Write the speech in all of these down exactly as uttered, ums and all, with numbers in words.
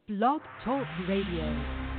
Blog Talk Radio.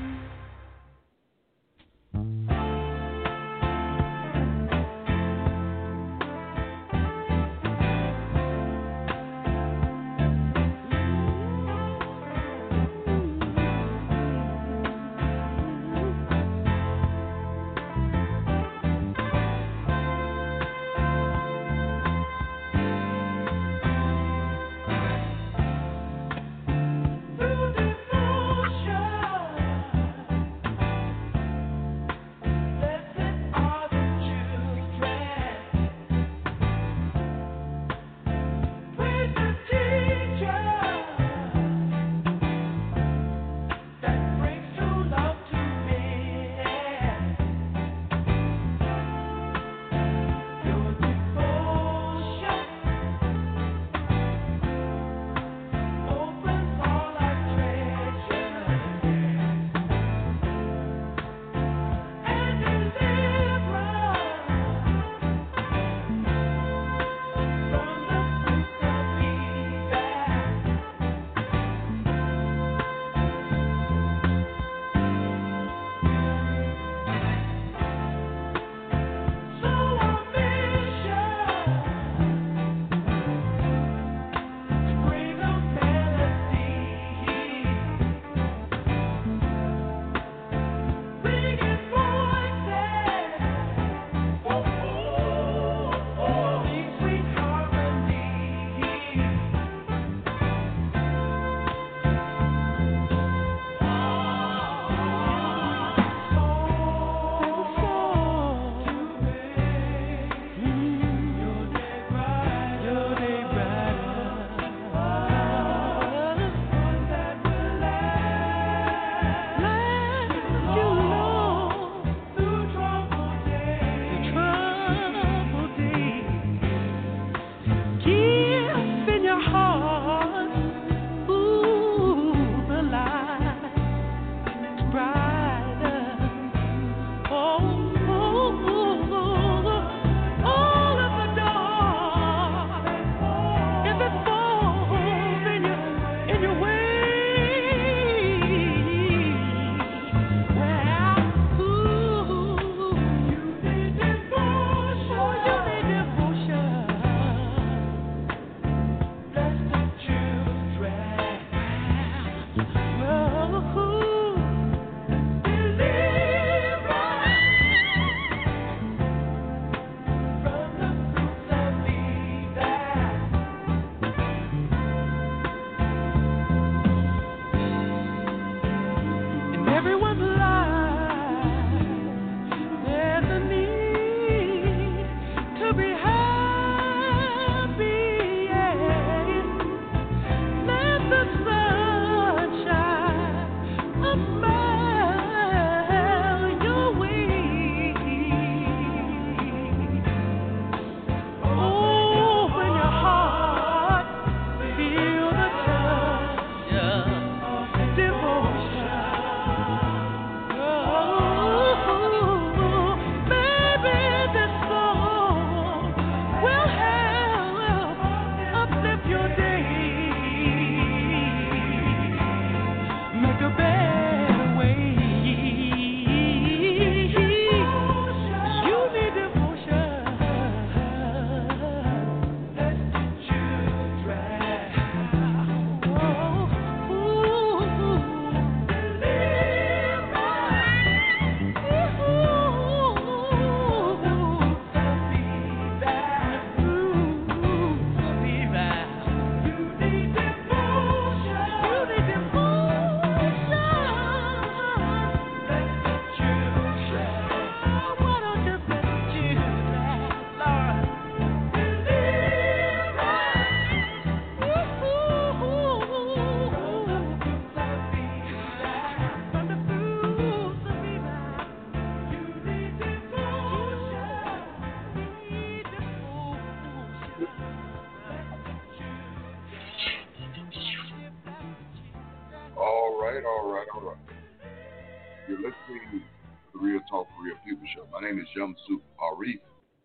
Shamsu Arif.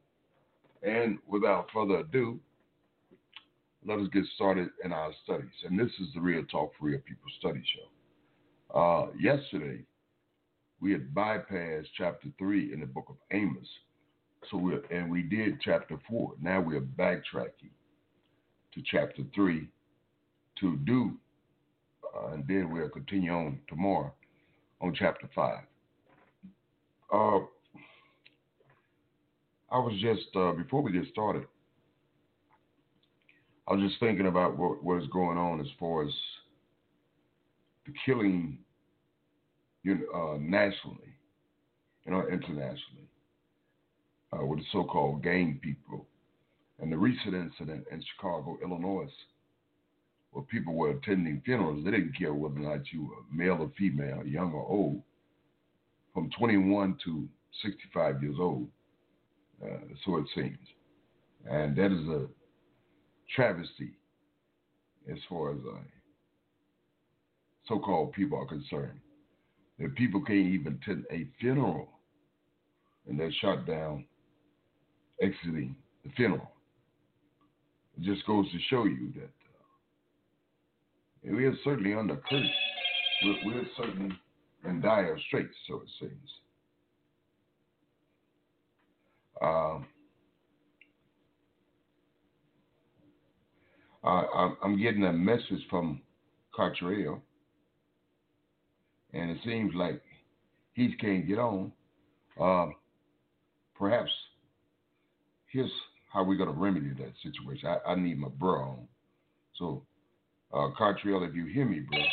And without further ado, let us get started in our studies. And this is the Real Talk for Real People Study Show. Uh, yesterday, we had bypassed chapter three in the book of Amos. So we and we did chapter four. Now we are backtracking to chapter three to do, uh, and then we'll continue on tomorrow on chapter five. Uh, I was just, uh, before we get started, I was just thinking about what, what is going on as far as the killing, you know, uh, nationally, you know, internationally, uh, with the so-called gang people. And the recent incident in Chicago, Illinois, where people were attending funerals, they didn't care whether or not you were male or female, young or old, from twenty-one to sixty-five years old, uh, so it seems. And that is a travesty as far as uh, so-called people are concerned. That people can't even attend a funeral, and they're shot down exiting the funeral. It just goes to show you that uh, we are certainly under curse. We're, we're certainly in dire straits, so it seems. Um, I, I'm getting a message from Cartrell, and it seems like he can't get on. Uh, perhaps here's how we're going to remedy that situation. I, I need my bro on. So, uh, Cartrell, if you hear me, bro.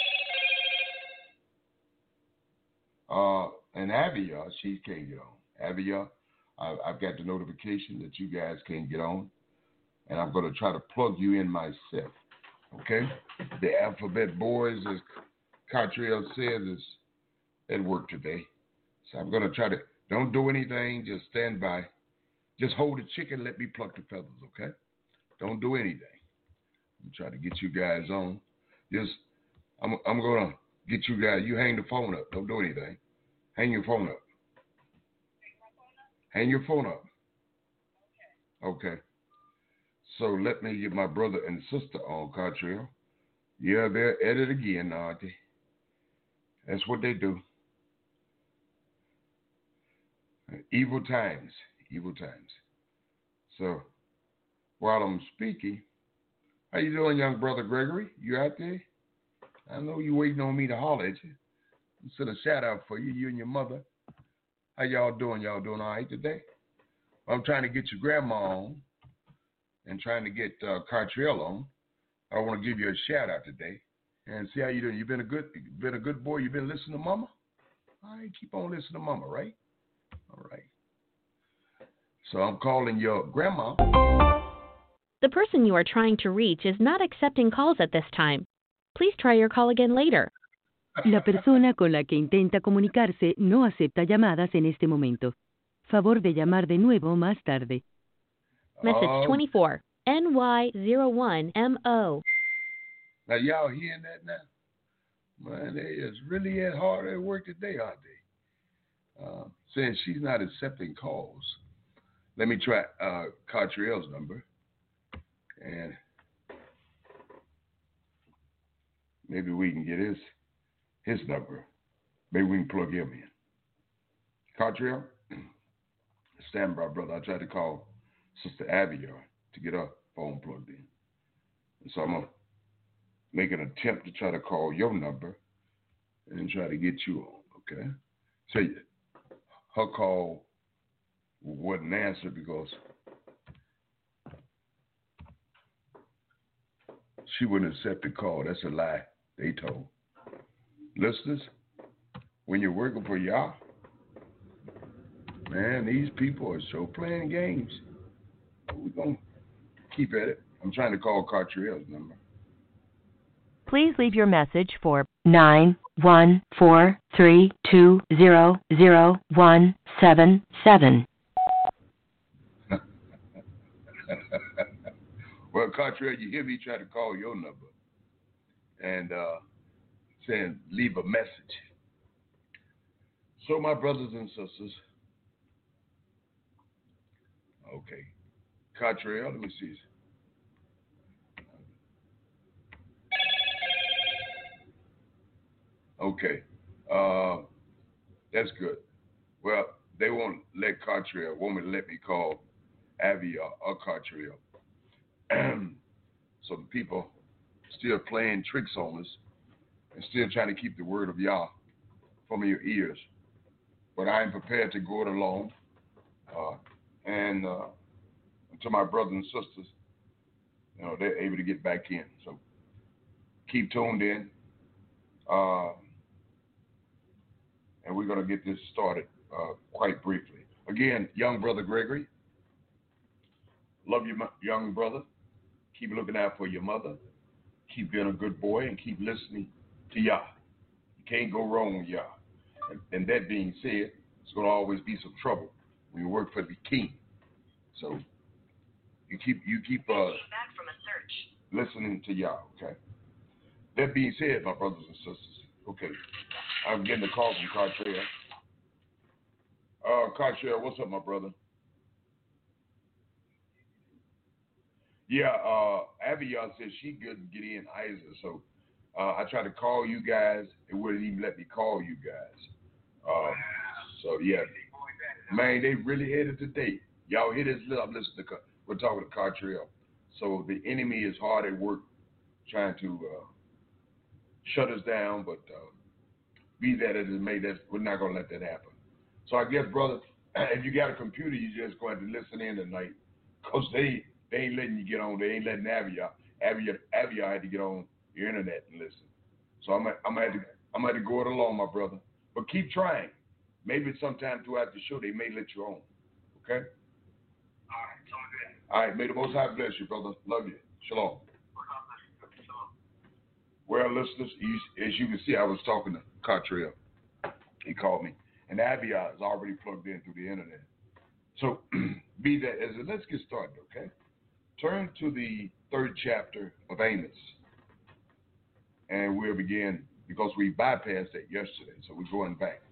Uh, and Avia, she can't get on. Avia, I, I've got the notification that you guys can't get on, and I'm going to try to plug you in myself. Okay? The alphabet boys, as Cartrell says, is at work today. So I'm going to try to, don't do anything, just stand by. Just hold the chicken, let me pluck the feathers, okay? Don't do anything. I'm trying to get you guys on. Just, I'm, I'm going to get you guys, you hang the phone up. Don't do anything. Hang your phone up. Hang your phone up. Okay. Okay. So let me get my brother and sister on, Cartrell. Yeah, they're at it again, Auntie. That's what they do. Evil times. Evil times. So, while I'm speaking, how you doing, young brother Gregory? You out there? I know you waiting on me to holler at you. I'm send a shout out for you, you and your mother. How y'all doing? Y'all doing all right today? I'm trying to get your grandma on and trying to get uh, Cartrell on. I want to give you a shout out today and see how you doing. You been a good, been a good boy. You been listening to Mama? All right, keep on listening to Mama, right? All right. So I'm calling your grandma. The person you are trying to reach is not accepting calls at this time. Please try your call again later. La persona con la que intenta comunicarse no acepta llamadas en este momento. Favor de llamar de nuevo más tarde. Message Oh, twenty-four, N Y zero one M O. now y'all hearing that now? Man, they is really at hard at work today, aren't they? Uh, saying she's not accepting calls. Let me try uh, Cartrell's number, and maybe we can get his his number. Maybe we can plug him in. Cartrell, stand by, brother. I tried to call Sister Abigail to get her phone plugged in. And so I'm going to make an attempt to try to call your number and try to get you on, okay? So her call wasn't answered because she wouldn't accept the call. That's a lie they told. Listeners, when you're working for y'all, man, these people are so playing games. We're going to keep at it. I'm trying to call Cartrell's number. Please leave your message for nine one four three two zero zero one seven seven. Well, Cartrell, you hear me try to call your number and uh, saying leave a message. So, my brothers and sisters, okay, Cartrell, let me see. Okay, Uh, that's good. Well, they won't let Cartriel, won't let me call Avia or Cartriel. So the people still playing tricks on us and still trying to keep the word of Yah from your ears. But I am prepared to go it alone. Uh, and uh, to my brothers and sisters, you know, they're able to get back in. So keep tuned in. Uh, and we're going to get this started uh, quite briefly. Again, young brother Gregory, love you, young brother. Keep looking out for your mother. Keep being a good boy and keep listening to Yah. You can't go wrong with Yah. And, and that being said, there's going to always be some trouble when you work for the king. So you keep you keep uh, back from a search. Listening to Yah, okay? That being said, my brothers and sisters, okay, I'm getting a call from Cartriel. Uh, Cartriel, what's up, my brother? Yeah, uh, Abigail said she couldn't get in either, so uh, I tried to call you guys. It wouldn't even let me call you guys. Uh, so, yeah. Man, they really headed today. Y'all hear this? I'm listening to, we're talking to Cartriel. So the enemy is hard at work trying to uh, shut us down, but uh, be that as it may, that we're not going to let that happen. So I guess, brother, if you got a computer, you just going to listen in tonight because they, they ain't letting you get on. They ain't letting Avia. Avia, Avia had to get on your internet and listen. So I'm I'm going to I'm going to go it alone, my brother. But keep trying. Maybe sometime throughout the show they may let you on. Okay? All right, so good. All right, may the Most High bless you, brother. Love you. Shalom. Well, listeners, as you can see, I was talking to Cartriel. He called me. And Avia is already plugged in through the internet. So, be that as it, let's get started, okay? Turn to the third chapter of Amos. And we'll begin, because we bypassed that yesterday, so we're going back.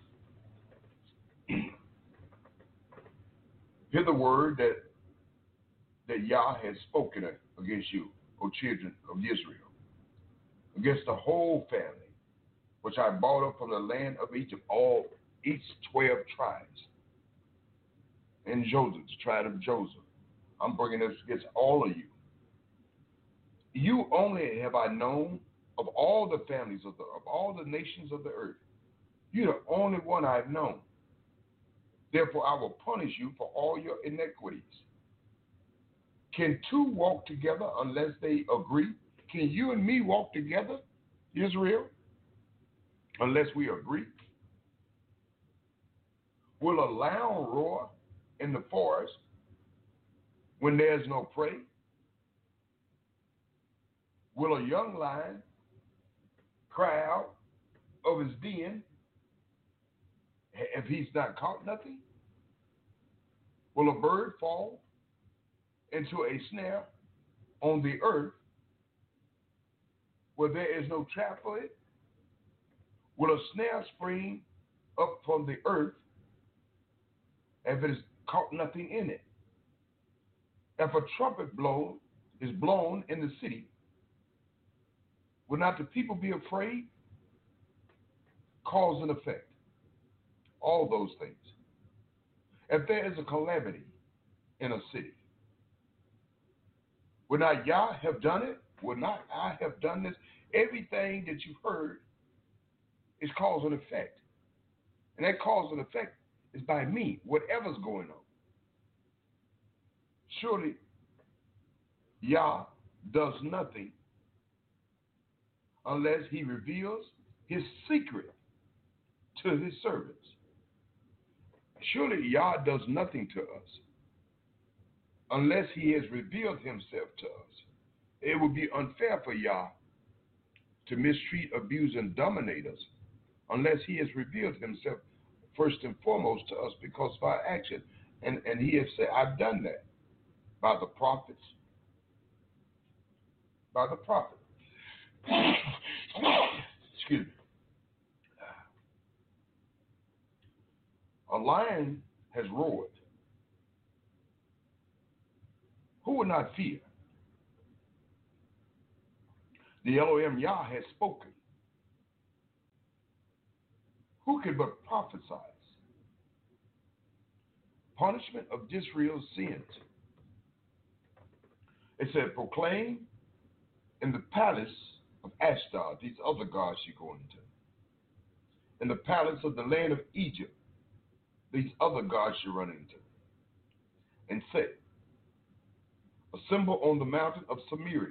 Hear the word that, that Yah has spoken against you, O children of Israel, against the whole family, which I brought up from the land of Egypt, all each twelve tribes, and Joseph, the tribe of Joseph. I'm bringing this against all of you. You only have I known of all the families of the of all the nations of the earth. You're the only one I've known. Therefore, I will punish you for all your iniquities. Can two walk together unless they agree? Can you and me walk together, Israel, unless we agree? Will a lion roar in the forest when there's no prey? Will a young lion cry out of his den if he's not caught nothing? Will a bird fall into a snare on the earth where there is no trap for it? Will a snare spring up from the earth if it has caught nothing in it? If a trumpet blow is blown in the city, will not the people be afraid? Cause and effect. All those things. If there is a calamity in a city, would not Yah have done it? Would not I have done this? Everything that you've heard is cause and effect. And that cause and effect is by me, whatever's going on. Surely, Yah does nothing unless he reveals his secret to his servants. Surely Yah does nothing to us unless he has revealed himself to us. It would be unfair for Yah to mistreat, abuse, and dominate us unless he has revealed himself first and foremost to us because of our action. And, and he has said, I've done that by the prophets, by the prophet. Excuse me. A lion has roared. Who would not fear? The Elohim Yah has spoken. who can but prophesy? Punishment of Israel's sins. It said, proclaim in the palace of Ashdod, these other gods you're going to. In the palace of the land of Egypt, these other gods you run into. And say, assemble on the mountain of Samaria.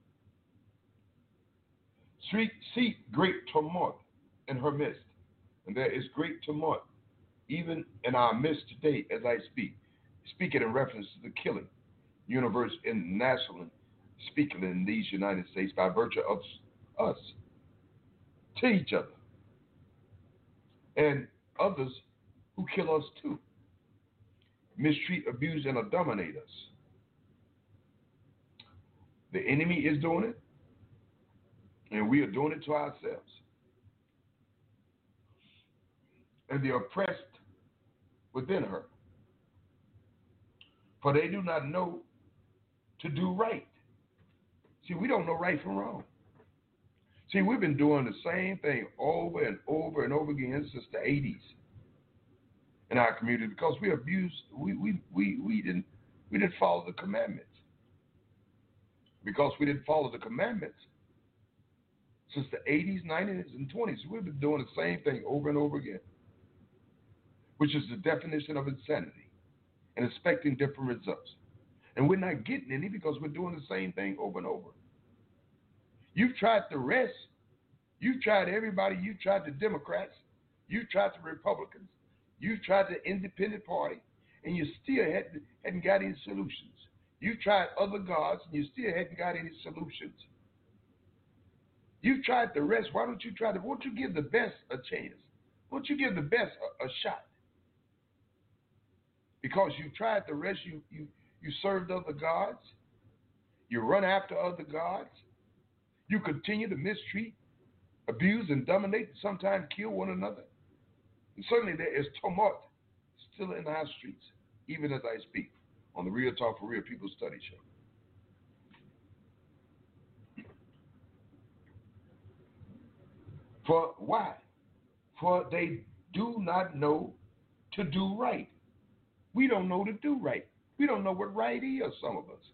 See, see great tumult in her midst. And there is great tumult even in our midst today as I speak. Speaking in reference to the killing, universe internationally speaking in these United States by virtue of us to each other. And others who kill us too, mistreat, abuse, and dominate us. The enemy is doing it, and we are doing it to ourselves. And the oppressed within her, for they do not know to do right. See, we don't know right from wrong. See, we've been doing the same thing over and over and over again since the eighties in our community because we abused, we we we, we didn't we didn't follow the commandments. Because we didn't follow the commandments since the eighties, nineties, and twenties, we've been doing the same thing over and over again, which is the definition of insanity and expecting different results. And we're not getting any because we're doing the same thing over and over. You've tried the rest. You've tried everybody. You've tried the Democrats. You've tried the Republicans. You've tried the Independent Party, and you still hadn't, hadn't got any solutions. You've tried other gods, and you still hadn't got any solutions. You've tried the rest. Why don't you try the, won't you give the best a chance? Won't you give the best a, a shot? Because you tried the rest, you, you, you served other gods. You run after other gods. You continue to mistreat, abuse, and dominate, and sometimes kill one another. And certainly there is tumult still in our streets, even as I speak, on the Real Talk for Real People Study Show. For why? For they do not know to do right. We don't know to do right. We don't know what right is, some of us.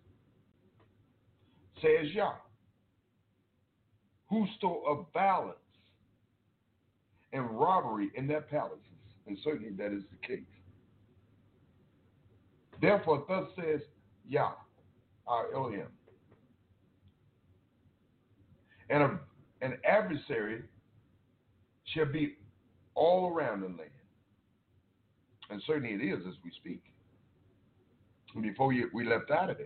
Says Yah, who store of violence and robbery in their palaces. And certainly that is the case. Therefore, thus says Yah, our Elohim, and a, an adversary shall be all around the land. And certainly it is as we speak. And before you, we left out of there.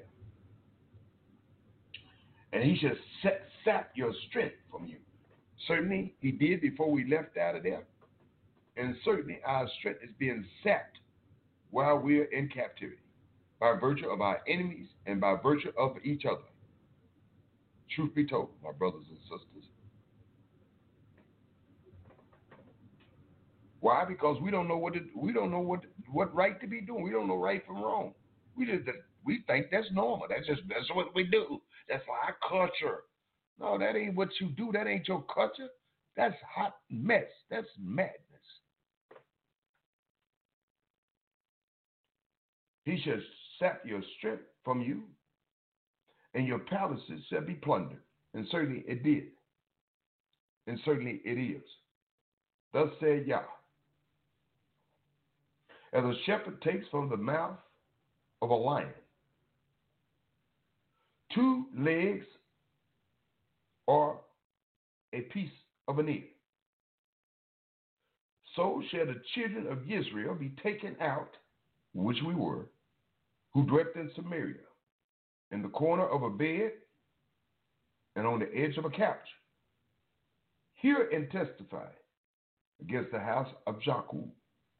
And he shall set, sap your strength from you. Certainly he did before we left out of there. And certainly our strength is being sapped while we're in captivity by virtue of our enemies and by virtue of each other. Truth be told, my brothers and sisters. Why? Because we don't know what to, we don't know what what right to be doing. We don't know right from wrong. We just we think that's normal. That's just that's what we do. That's our culture. No, that ain't what you do. That ain't your culture. That's hot mess. That's madness. He shall sap your strength from you, and your palaces shall be plundered. And certainly it did. And certainly it is. Thus said Yah, as a shepherd takes from the mouth of a lion two legs or a piece of an ear, so shall the children of Israel be taken out, which we were, who dwelt in Samaria, in the corner of a bed and on the edge of a couch. Hear and testify against the house of Jacob,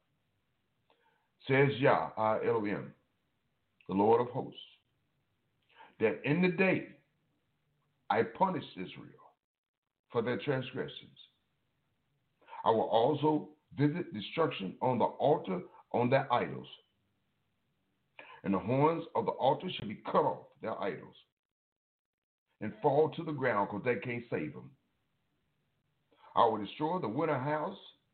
says Yah, our Elohim, the Lord of hosts, that in the day I punish Israel for their transgressions, I will also visit destruction on the altar on their idols, and the horns of the altar shall be cut off, their idols, and fall to the ground because they can't save them. I will destroy the winter house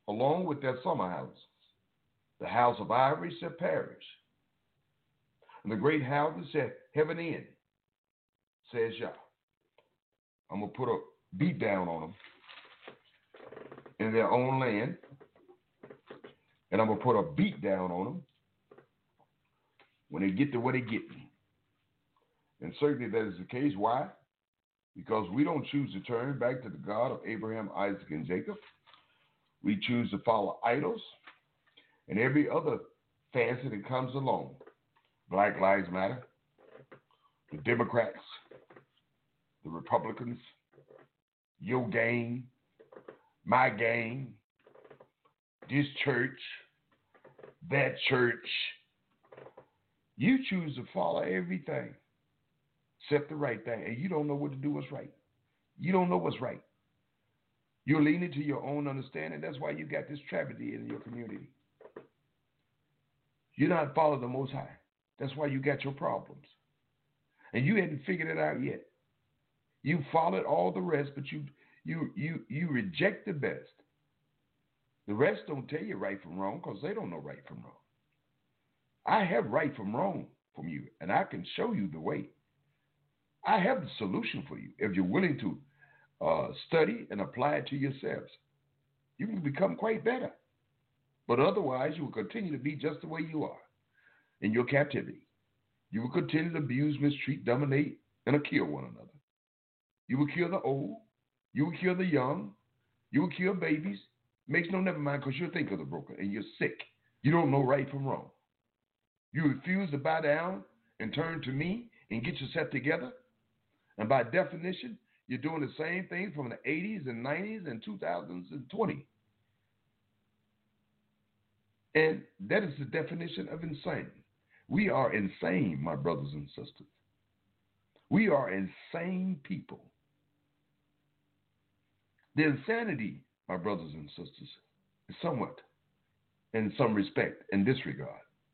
along with their summer houses. The house of ivory shall perish, and the great houses shall heaven in, says Yah. I'm going to put a beat down on them in their own land, and I'm going to put a beat down on them when they get to where they get me. And certainly that is the case. Why? Because we don't choose to turn back to the God of Abraham, Isaac, and Jacob. We choose to follow idols and every other fancy that comes along. Black Lives Matter, the Democrats, the Republicans, your gang, my gang, this church, that church. You choose to follow everything except the right thing, and you don't know what to do what's right. You don't know what's right. You're leaning to your own understanding. That's why you got this tragedy in your community. You're not following the Most High. That's why you got your problems. And you hadn't figured it out yet. You followed all the rest, but you you you you reject the best. The rest don't tell you right from wrong because they don't know right from wrong. I have right from wrong from you, and I can show you the way. I have the solution for you if you're willing to uh, study and apply it to yourselves. You can become quite better. But otherwise, you will continue to be just the way you are in your captivity. You will continue to abuse, mistreat, dominate, and kill one another. You will kill the old. You will kill the young. You will kill babies. Makes no never mind because you're thinking of the broken and you're sick. You don't know right from wrong. You refuse to bow down and turn to me and get yourself together. And by definition, you're doing the same thing from the eighties and nineties and two thousands twenty. And that is the definition of insane. We are insane, my brothers and sisters. We are insane people. The insanity, my brothers and sisters, is somewhat, in some respect, in this regard.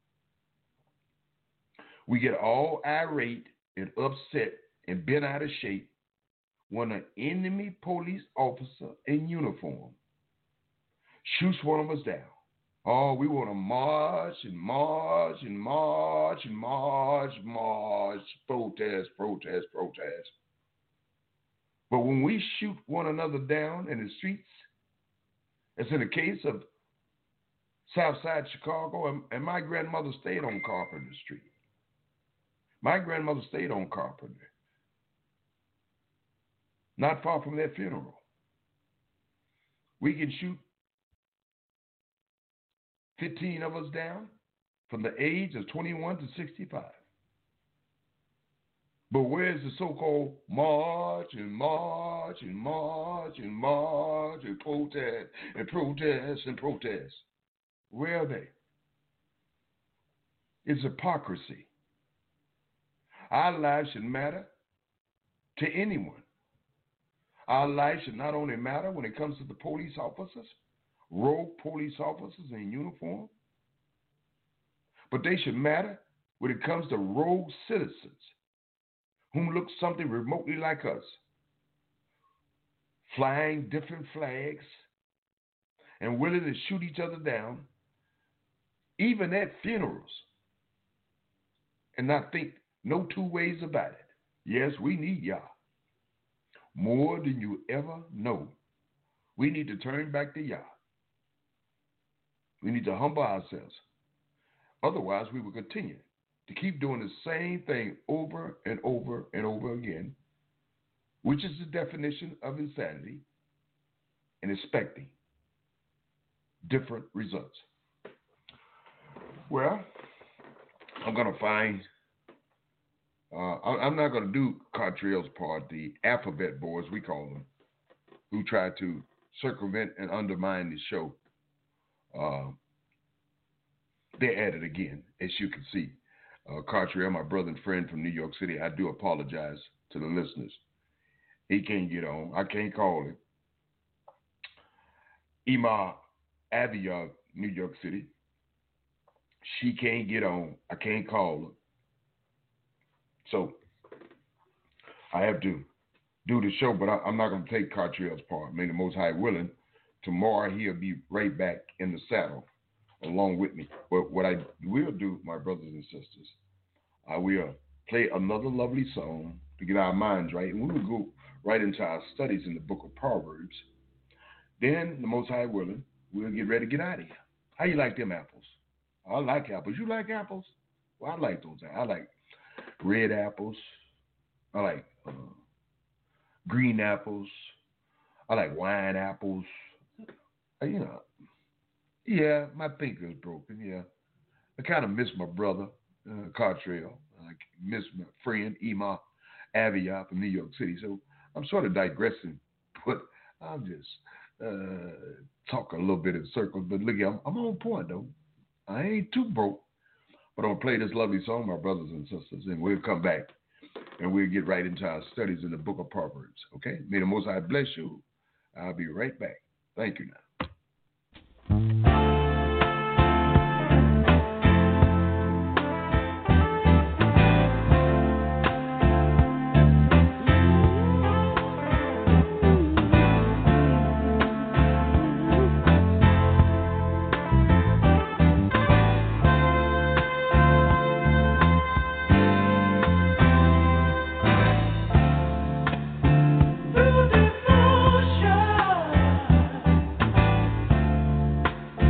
We get all irate and upset and bent out of shape when an enemy police officer in uniform shoots one of us down. Oh, we want to march and march and march and march, march, protest, protest, protest. But when we shoot one another down in the streets, as in the case of Southside Chicago, and, and my grandmother stayed on Carpenter Street. My grandmother stayed on Carpenter, not far from that funeral. We can shoot fifteen of us down from the age of twenty-one to sixty-five. But where's the so-called march and march and march and march and protest and protest and protest? Where are they? It's hypocrisy. Our lives should matter to anyone. Our lives should not only matter when it comes to the police officers, rogue police officers in uniform, but they should matter when it comes to rogue citizens whom look something remotely like us, flying different flags and willing to shoot each other down, even at funerals, and not think no two ways about it. Yes, we need Yah more than you ever know. We need to turn back to Yah. We need to humble ourselves. Otherwise, we will continue to keep doing the same thing over and over and over again, which is the definition of insanity, and expecting different results. Well, I'm going to find, uh, I'm not going to do Cottrell's part, the alphabet boys, we call them, who try to circumvent and undermine the show. Uh, they're at it again, as you can see. Uh, Cottrell, my brother and friend from New York City, I do apologize to the listeners. He can't get on. I can't call him. Ima Avia, New York City. She can't get on. I can't call her. So I have to do the show, but I, I'm not going to take Cottrell's part. May the Most High willing, tomorrow he'll be right back in the saddle along with me. But what I will do, my brothers and sisters, I will play another lovely song to get our minds right, and we will go right into our studies in the book of Proverbs. Then, the Most High willing, we'll get ready to get out of here. How you like them apples? I like apples. You like apples? Well, I like those. I like red apples. I like uh, green apples. I like wine apples. Uh, you know, yeah, my finger's broken, yeah. I kind of miss my brother, uh, Cartrell. I miss my friend, Ema Avia from New York City. So I'm sort of digressing, but I'm just uh, talking a little bit in circles. But look, I'm, I'm on point, though. I ain't too broke. But I'm going to play this lovely song, my brothers and sisters, and we'll come back and we'll get right into our studies in the book of Proverbs, okay? May the Most High bless you. I'll be right back. Thank you now. Devotion.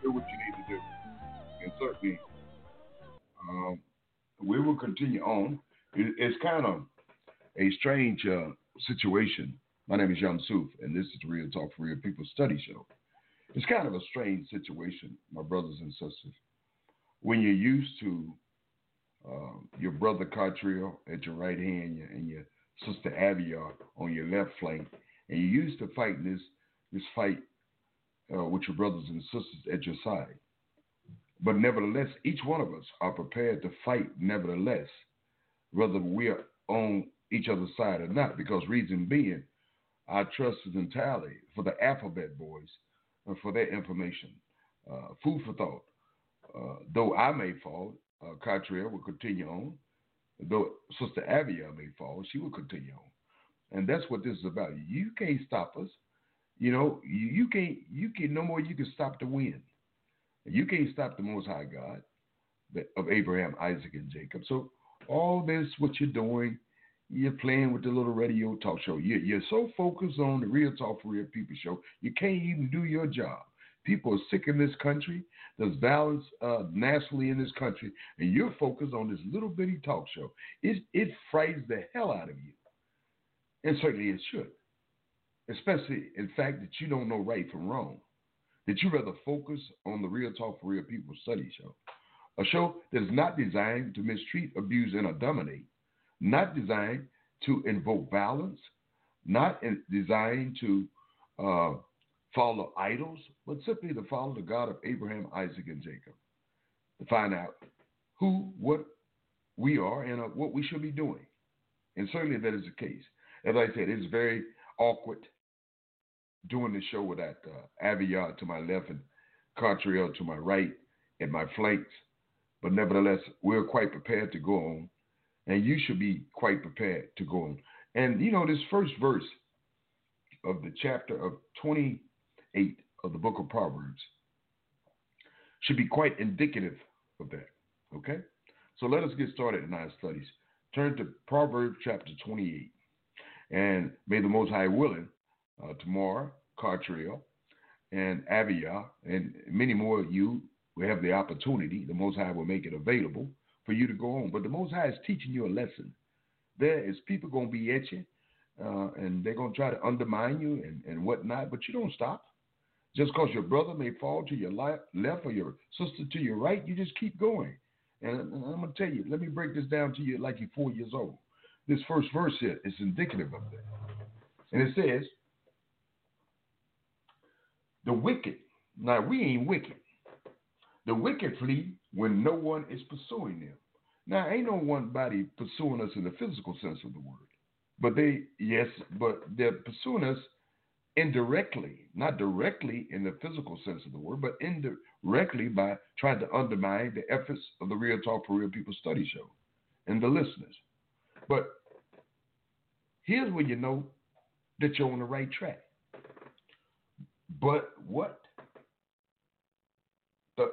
do what you need to do. And certainly, um, we will continue on. It, it's kind of a strange uh, situation. My name is Young Soof, and this is the Real Talk for Real People Study Show. It's kind of a strange situation, my brothers and sisters, when you're used to uh, your brother Cartrill at your right hand and your sister Aviar on your left flank, and you're used to fighting this this fight uh, with your brothers and sisters at your side. But nevertheless, each one of us are prepared to fight nevertheless, whether we're on each other's side or not, because reason being, our trust is entirely for the alphabet boys and for their information. Uh, food for thought. Uh, though I may fall, uh, Cartrill will continue on. Though Sister Avia may fall, she will continue on. And that's what this is about. You can't stop us. You know, you, you can't, you can, no more you can stop the wind. You can't stop the Most High God of Abraham, Isaac, and Jacob. So all this, what you're doing, you're playing with the little radio talk show. You're, you're so focused on the Real Talk for Real People show, you can't even do your job. People are sick in this country. There's violence uh, nationally in this country, and you're focused on this little bitty talk show. It, it frightens the hell out of you. And certainly it should. Especially in fact that you don't know right from wrong. That you rather focus on the Real Talk for Real People study show. A show that is not designed to mistreat, abuse, and or dominate. Not designed to invoke violence. Not in, designed to uh, follow idols, but simply to follow the God of Abraham, Isaac, and Jacob. To find out who, what we are, and uh, what we should be doing. And certainly that is the case. As I said, it's very awkward doing the show with that uh, Aviyard to my left and Cartrill to my right and my flanks. But nevertheless, we're quite prepared to go on. And you should be quite prepared to go on. And, you know, this first verse of the chapter of twenty-eight of the book of Proverbs should be quite indicative of that. Okay? So let us get started in our studies. Turn to Proverbs chapter twenty-eight. And may the Most High willing, uh, tomorrow, Cartrill and Avia and many more of you will have the opportunity. The Most High will make it available for you to go on. But the Most High is teaching you a lesson. There is people going to be at you, uh, and they're going to try to undermine you and, and whatnot, but you don't stop. Just because your brother may fall to your left or your sister to your right, you just keep going. And I'm going to tell you, let me break this down to you like you're four years old. This first verse here is indicative of that. And it says, the wicked, now we ain't wicked. The wicked flee when no one is pursuing them. Now, ain't no one body pursuing us in the physical sense of the word. But they, yes, but they're pursuing us indirectly, not directly in the physical sense of the word, but indirectly by trying to undermine the efforts of the Real Talk for Real People study show and the listeners. But here's where you know that you're on the right track. But what? The,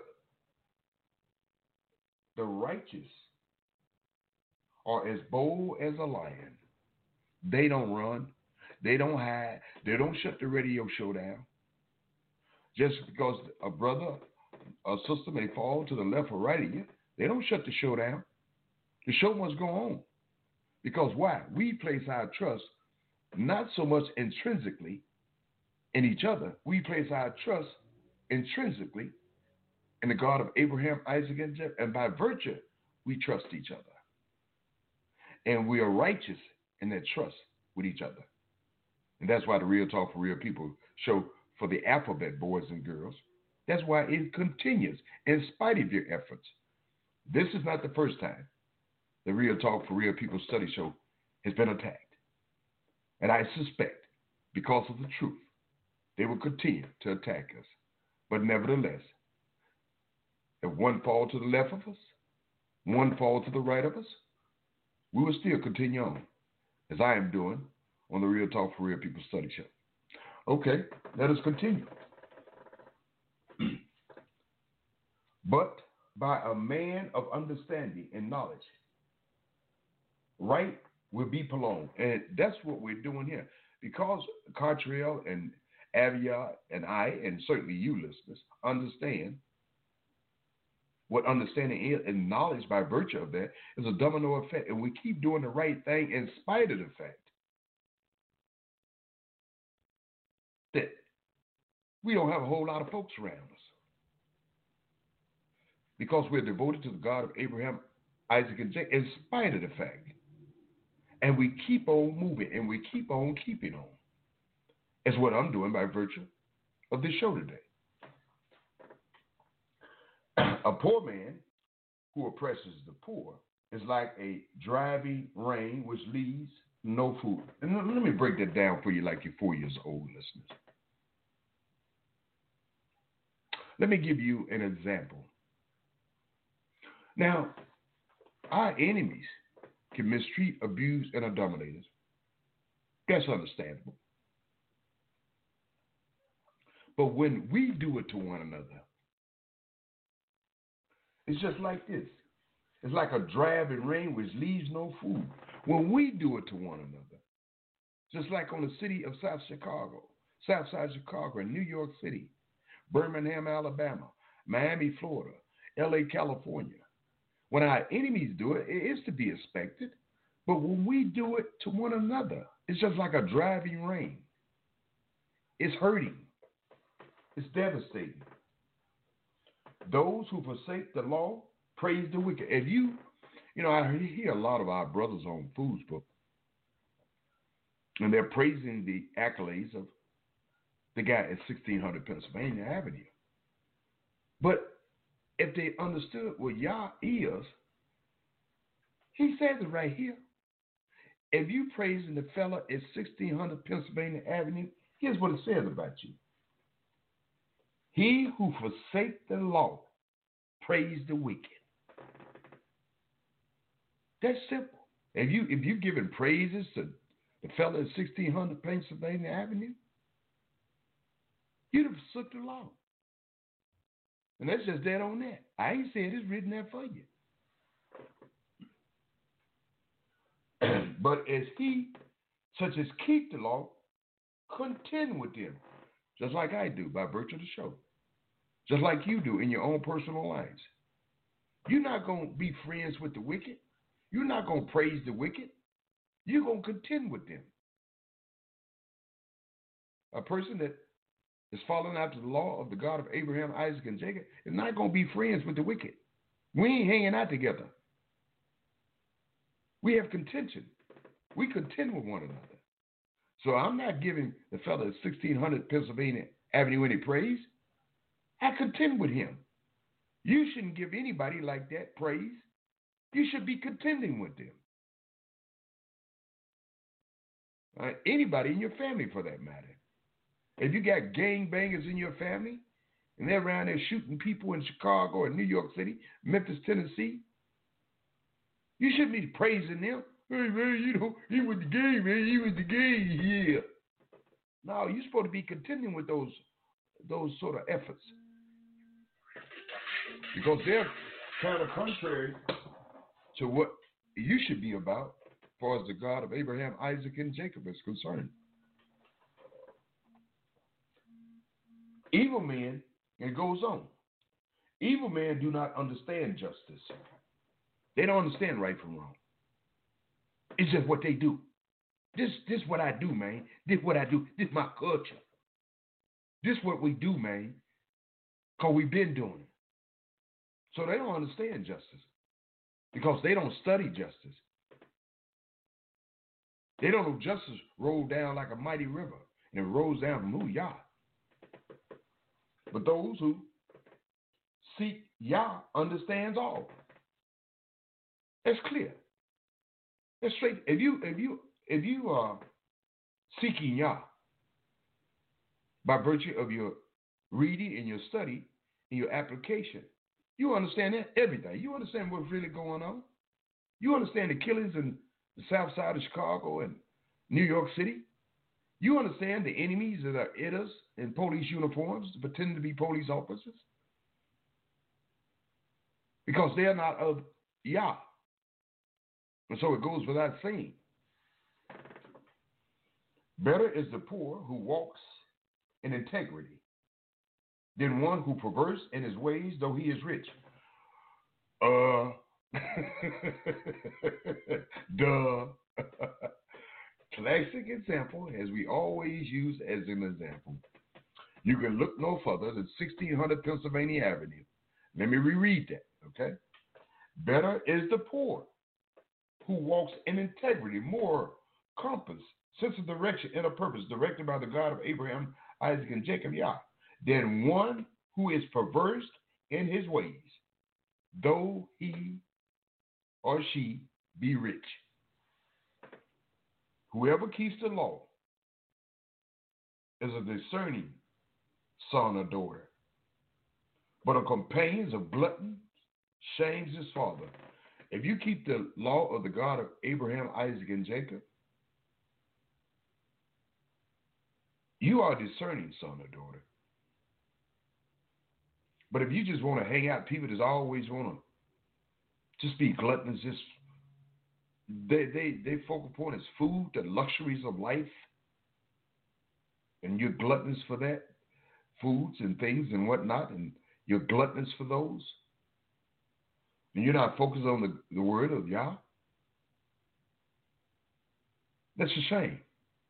the righteous are as bold as a lion. They don't run. They don't hide. They don't shut the radio show down. Just because a brother or sister may fall to the left or right of you, they don't shut the show down. The show must go on. Because why? We place our trust not so much intrinsically in each other. We place our trust intrinsically in the God of Abraham, Isaac, and Jacob. And by virtue, we trust each other. And we are righteous in that trust with each other. And that's why the Real Talk for Real People show for the alphabet boys and girls. That's why it continues in spite of your efforts. This is not the first time the Real Talk for Real People study show has been attacked. And I suspect, because of the truth, they will continue to attack us. But nevertheless, if one falls to the left of us, one falls to the right of us, we will still continue on, as I am doing on the Real Talk for Real People study show. Okay, let us continue. But by a man of understanding and knowledge, right will be prolonged. And that's what we're doing here. Because Cartrill and Aviad and I, and certainly you listeners, understand what understanding is, and knowledge by virtue of that is a domino effect. And we keep doing the right thing in spite of the fact that we don't have a whole lot of folks around us, because we're devoted to the God of Abraham, Isaac, and Jacob, in spite of the fact. And we keep on moving, and we keep on keeping on. Is what I'm doing by virtue of this show today. A poor man who oppresses the poor is like a driving rain which leaves no food. And let me break that down for you like you're four years old, listeners. Let me give you an example. Now, our enemies can mistreat, abuse, and dominate us. That's understandable. But when we do it to one another, it's just like this. It's like a driving rain which leaves no food. When we do it to one another, just like on the city of South Chicago, Southside Chicago, and New York City, Birmingham, Alabama, Miami, Florida, L A, California. When our enemies do it, it is to be expected. But when we do it to one another, it's just like a driving rain. It's hurting. It's devastating. Those who forsake the law praise the wicked. If you, you know, I hear a lot of our brothers on Facebook, and they're praising the accolades of the guy at sixteen hundred Pennsylvania Avenue. But if they understood what Yah is, he says it right here. If you praising the fella at sixteen hundred Pennsylvania Avenue, here's what it says about you. He who forsake the law, praise the wicked. That's simple. If you if you giving praises to the fella at sixteen hundred Pennsylvania Avenue, you'd have forsook the law. And that's just dead on that. I ain't saying it's written there for you. But as he, such as keep the law, contend with them, just like I do by virtue of the show, just like you do in your own personal lives. You're not going to be friends with the wicked. You're not going to praise the wicked. You're going to contend with them. A person that is following after the law of the God of Abraham, Isaac, and Jacob is not going to be friends with the wicked. We ain't hanging out together. We have contention. We contend with one another. So I'm not giving the fellow at sixteen hundred Pennsylvania Avenue any praise. I contend with him. You shouldn't give anybody like that praise. You should be contending with them. Uh, anybody in your family, for that matter. If you got gangbangers in your family, and they're around there shooting people in Chicago or New York City, Memphis, Tennessee, you shouldn't be praising them. Hey, man, you know, he was the gang, man. He was the gang, yeah. No, you're supposed to be contending with those, those sort of efforts. Because they're kind of contrary to what you should be about as far as the God of Abraham, Isaac, and Jacob is concerned. Evil men, and it goes on, evil men do not understand justice. They don't understand right from wrong. It's just what they do. This this what I do, man. This what I do. This my culture. This what we do, man. Because we've been doing it. So they don't understand justice. Because they don't study justice. They don't know justice rolled down like a mighty river. And it rolls down from who? Yah. But those who seek Yah understands all. That's clear. That's straight. If you if you if you are seeking Yah by virtue of your reading and your study and your application, you understand that everything. You understand what's really going on. You understand the killings in the south side of Chicago and New York City. You understand the enemies that are in us in police uniforms pretending to be police officers? Because they're not of Yah. And so it goes without saying. Better is the poor who walks in integrity than one who perverse in his ways, though he is rich. Uh, duh. Classic example, as we always use as an example. You can look no further than sixteen hundred Pennsylvania Avenue. Let me reread that, okay? Better is the poor who walks in integrity, more compass, sense of direction, and a purpose, directed by the God of Abraham, Isaac, and Jacob, Yah, than one who is perverse in his ways, though he or she be rich. Whoever keeps the law is a discerning son or daughter, but a companion of gluttons shames his father. If you keep the law of the God of Abraham, Isaac, and Jacob, you are a discerning son or daughter. But if you just want to hang out, people just always want to just be gluttonous, just they they they focus upon is food, the luxuries of life, and you're gluttonous for that, foods and things and whatnot, and you're gluttonous for those, and you're not focused on the, the word of Yah. That's a shame.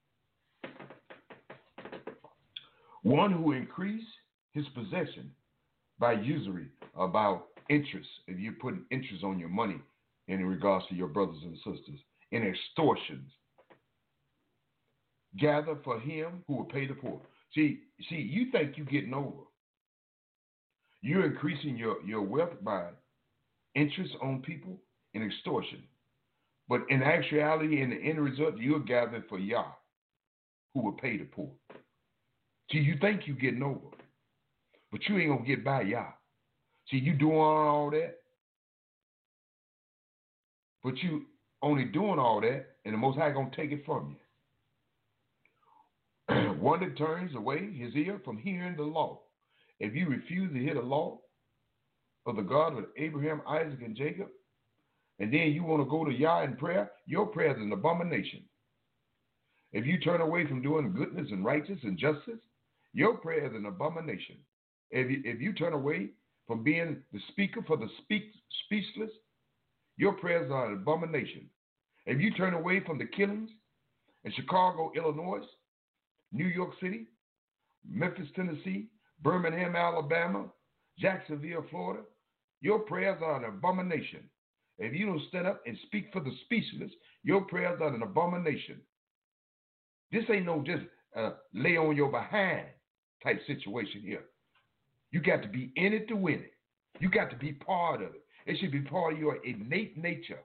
One who increased his possession by usury, about interest, if you're putting interest on your money in regards to your brothers and sisters, in extortions, gather for him who will pay the poor. See, see, you think you're getting over. You're increasing your, your wealth by interest on people and extortion. But in actuality, in the end result, you're gathering for Yah, who will pay the poor. See, you think you're getting over, but you ain't going to get by Yah. See, you doing all that, but you only doing all that, and the Most High going to take it from you. One that turns away his ear from hearing the law. If you refuse to hear the law of the God of Abraham, Isaac, and Jacob, and then you want to go to Yah in prayer, your prayer is an abomination. If you turn away from doing goodness and righteousness and justice, your prayer is an abomination. If you, if you turn away from being the speaker for the speak, speechless, your prayers are an abomination. If you turn away from the killings in Chicago, Illinois, New York City, Memphis, Tennessee, Birmingham, Alabama, Jacksonville, Florida, your prayers are an abomination. If you don't stand up and speak for the speechless, your prayers are an abomination. This ain't no just uh, lay on your behind type situation here. You got to be in it to win it. You got to be part of it. It should be part of your innate nature.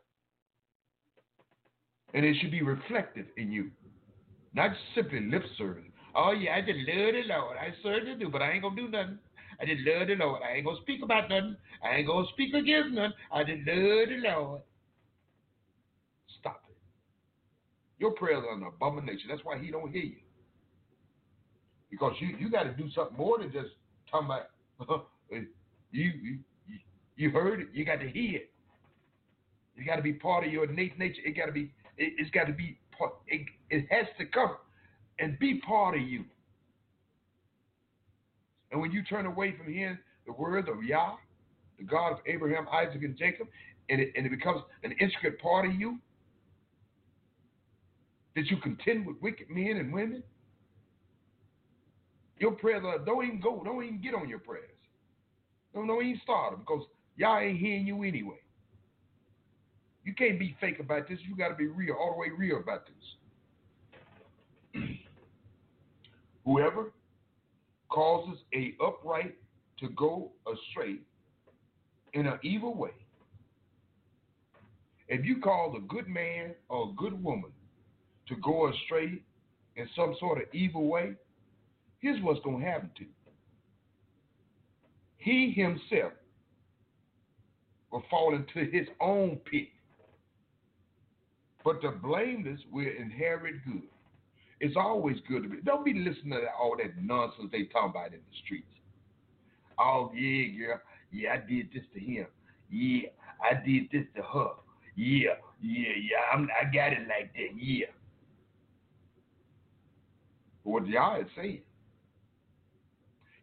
And it should be reflective in you. Not simply lip service. Oh, yeah, I just love the Lord. I certainly do, but I ain't going to do nothing. I just love the Lord. I ain't going to speak about nothing. I ain't going to speak against nothing. I just love the Lord. Stop it. Your prayers are an abomination. That's why he don't hear you. Because you, you got to do something more than just talking about, you, you, you heard it. You got to hear it. You got to be part of your innate nature. It got to be, it, it's got to be part, it, it has to come and be part of you. And when you turn away from hearing the word of Yah, the God of Abraham, Isaac, and Jacob, and it, and it becomes an intricate part of you, that you contend with wicked men and women, your prayers are, don't even go, don't even get on your prayers. Don't, don't even start them, because Yah ain't hearing you anyway. You can't be fake about this. You got to be real, all the way real about this. Whoever causes a upright to go astray in an evil way. If you cause a good man or a good woman to go astray in some sort of evil way, here's what's going to happen to you. He himself will fall into his own pit. But the blameless will inherit good. It's always good to be. Don't be listening to all that nonsense they talking about in the streets. Oh, yeah, girl. Yeah, I did this to him. Yeah, I did this to her. Yeah, yeah, yeah. I'm, I got it like that. Yeah. What y'all is saying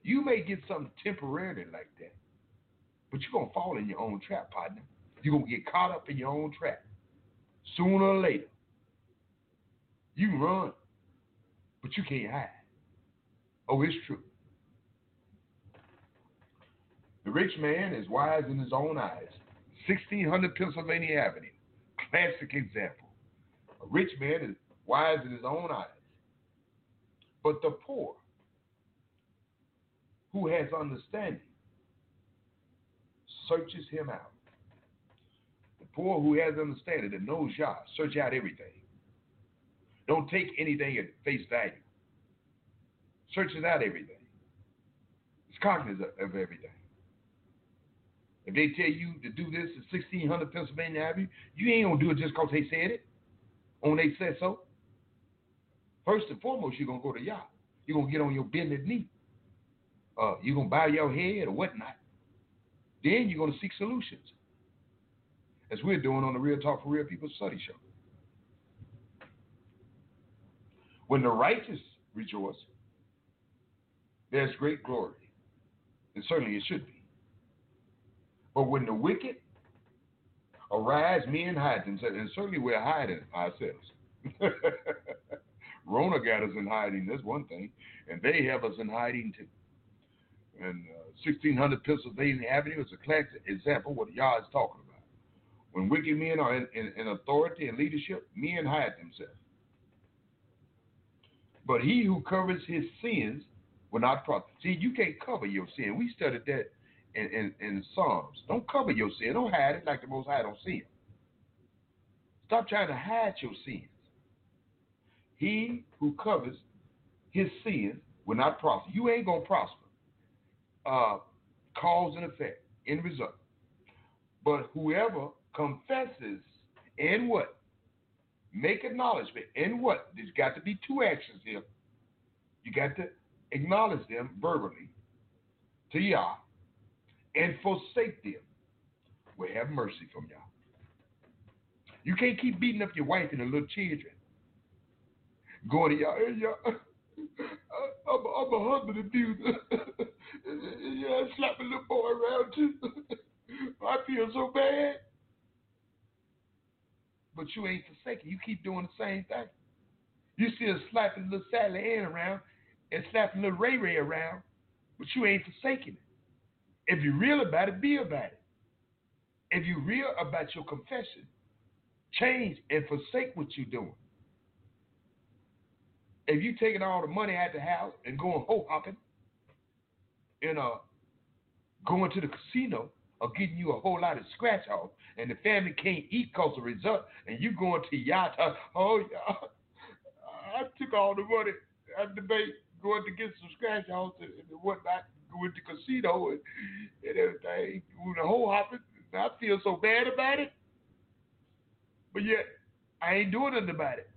You may get something temporarily like that, but you're going to fall in your own trap, partner. You're going to get caught up in your own trap. Sooner or later, you can run, but you can't hide. Oh, it's true. The rich man is wise in his own eyes. sixteen hundred Pennsylvania Avenue, classic example. A rich man is wise in his own eyes. But the poor, who has understanding, searches him out. The poor who has understanding that knows Yah, search out everything. Don't take anything at face value. Searches out everything. It's cognizant of everything. If they tell you to do this at sixteen hundred Pennsylvania Avenue, you ain't going to do it just because they said it. Or they said so. First and foremost, you're going to go to Yah. You're going to get on your bended knee. Uh, you're going to bow your head or whatnot. Then you're going to seek solutions. As we're doing on the Real Talk for Real People Study Show. When the righteous rejoice, there's great glory. And certainly it should be. But when the wicked arise, men hide themselves. And certainly we're hiding ourselves. Rona got us in hiding, that's one thing. And they have us in hiding too. And uh, sixteen hundred Pennsylvania Avenue is a classic example of what Yah is talking about. When wicked men are in, in, in authority and leadership, men hide themselves. But he who covers his sins will not prosper. See, you can't cover your sin. We studied that in, in, in Psalms. Don't cover your sin. Don't hide it like the Most High don't see it. Stop trying to hide your sins. He who covers his sins will not prosper. You ain't going to prosper. Uh, cause and effect, end result. But whoever confesses and what? Make acknowledgement. And what? There's got to be two actions here. You got to acknowledge them verbally to Yah and forsake them. Will have mercy from Yah. You can't keep beating up your wife and the little children. Going to Yah, hey, Yah, I'm, I'm a husband abuser. Yeah, I slap a little boy around too. I feel so bad. But you ain't forsaken. You keep doing the same thing. You still slapping little Sally Ann around and slapping little Ray Ray around, but you ain't forsaking it. If you're real about it, be about it. If you're real about your confession, change and forsake what you're doing. If you taking all the money out the house and going ho hopping, and uh, going to the casino or getting you a whole lot of scratch off, and the family can't eat because of the result, and you going to yacht, oh yeah, I took all the money at the bank going to get some scratch offs and, and whatnot, going to the casino and, and everything, doing the whole hopping. I feel so bad about it, but yet I ain't doing nothing about it.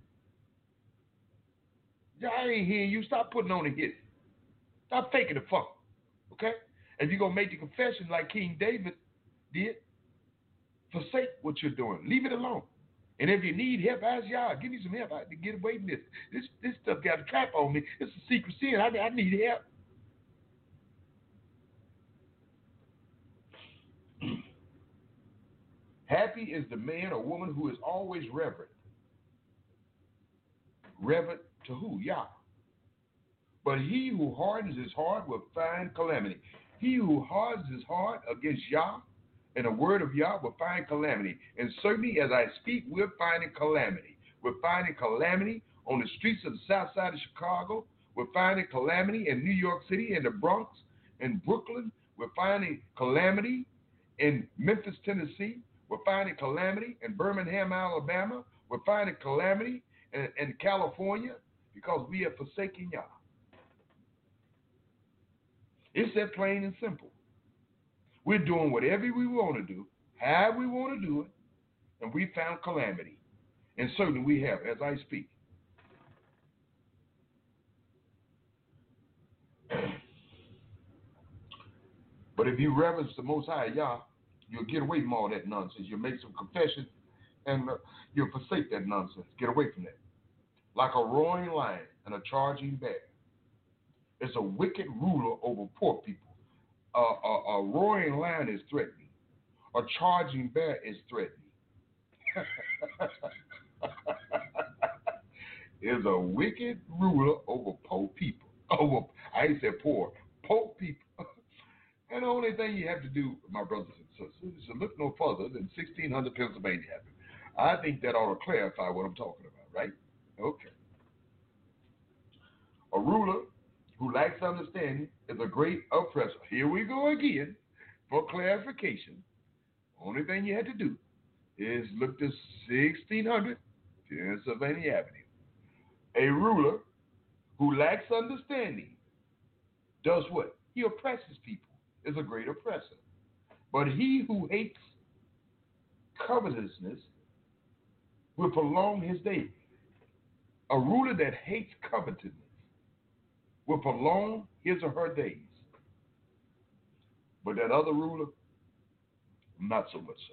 I ain't hearing you. Stop putting on the hit. Stop faking the funk. Okay? If you're going to make the confession like King David did, forsake what you're doing. Leave it alone. And if you need help, ask Yah. Give me some help. I have to get away from this. This this stuff got a trap on me. It's a secret sin. I, I need help. Happy is the man or woman who is always reverent. Reverent to who? Yah. But he who hardens his heart will find calamity. He who hardens his heart against Yah and the word of Yah will find calamity. And certainly as I speak, we're finding calamity. We're finding calamity on the streets of the south side of Chicago. We're finding calamity in New York City, in the Bronx, in Brooklyn. We're finding calamity in Memphis, Tennessee. We're finding calamity in Birmingham, Alabama. We're finding calamity in, in California because we have forsaken Yah. It's that plain and simple. We're doing whatever we want to do, how we want to do it, and we found calamity. And certainly we have, as I speak. But if you reverence the Most High Yah, you'll get away from all that nonsense. You'll make some confession, and uh, you'll forsake that nonsense. Get away from that. Like a roaring lion and a charging bear. is a wicked ruler over poor people. Uh, a, a roaring lion is threatening. A charging bear is threatening. Is a wicked ruler over poor people. Over, I ain't said poor, poor people. And the only thing you have to do, my brothers and sisters, is to look no further than sixteen hundred Pennsylvania Avenue. I think that ought to clarify what I'm talking about, right? Okay. A ruler who lacks understanding is a great oppressor. Here we go again for clarification. Only thing you had to do is look to sixteen hundred Pennsylvania Avenue. A ruler who lacks understanding does what? He oppresses people, is a great oppressor. But he who hates covetousness will prolong his days. A ruler that hates covetousness will prolong his or her days. But that other ruler, not so much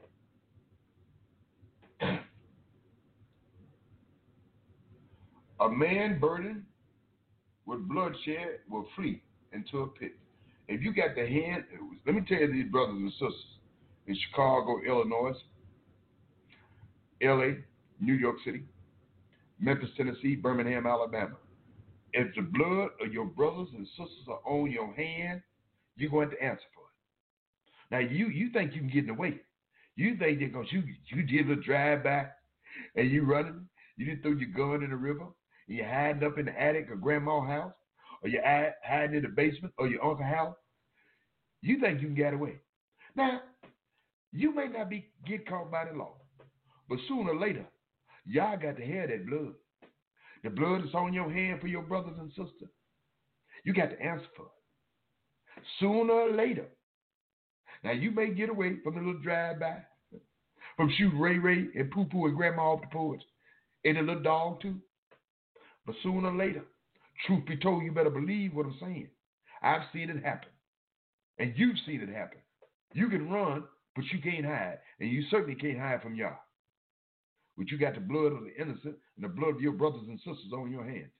so. A man burdened with bloodshed will flee into a pit. If you got the hand, let me tell you these brothers and sisters in Chicago, Illinois, L A, New York City, Memphis, Tennessee, Birmingham, Alabama. If the blood of your brothers and sisters are on your hand, you're going to answer for it. Now, you, you think you can get in the way. You think they're going to shoot you. You did a drive-by and you running. You didn't throw your gun in the river. And you're hiding up in the attic of grandma's house, or you're hiding in the basement or your uncle's house. You think you can get away. Now, you may not be get caught by the law, but sooner or later, y'all got to have that blood. The blood is on your hand for your brothers and sisters. You got to answer for it. Sooner or later. Now, you may get away from the little drive-by, from shooting Ray Ray and Poo Poo and Grandma off the porch, and the little dog too. But sooner or later, truth be told, you better believe what I'm saying. I've seen it happen. And you've seen it happen. You can run, but you can't hide. And you certainly can't hide from y'all. But you got the blood of the innocent and the blood of your brothers and sisters on your hands.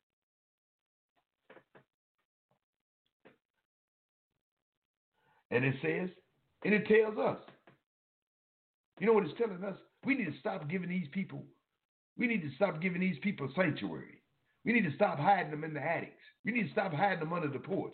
And it says, and it tells us. You know what it's telling us? We need to stop giving these people, we need to stop giving these people sanctuary. We need to stop hiding them in the attics. We need to stop hiding them under the porch.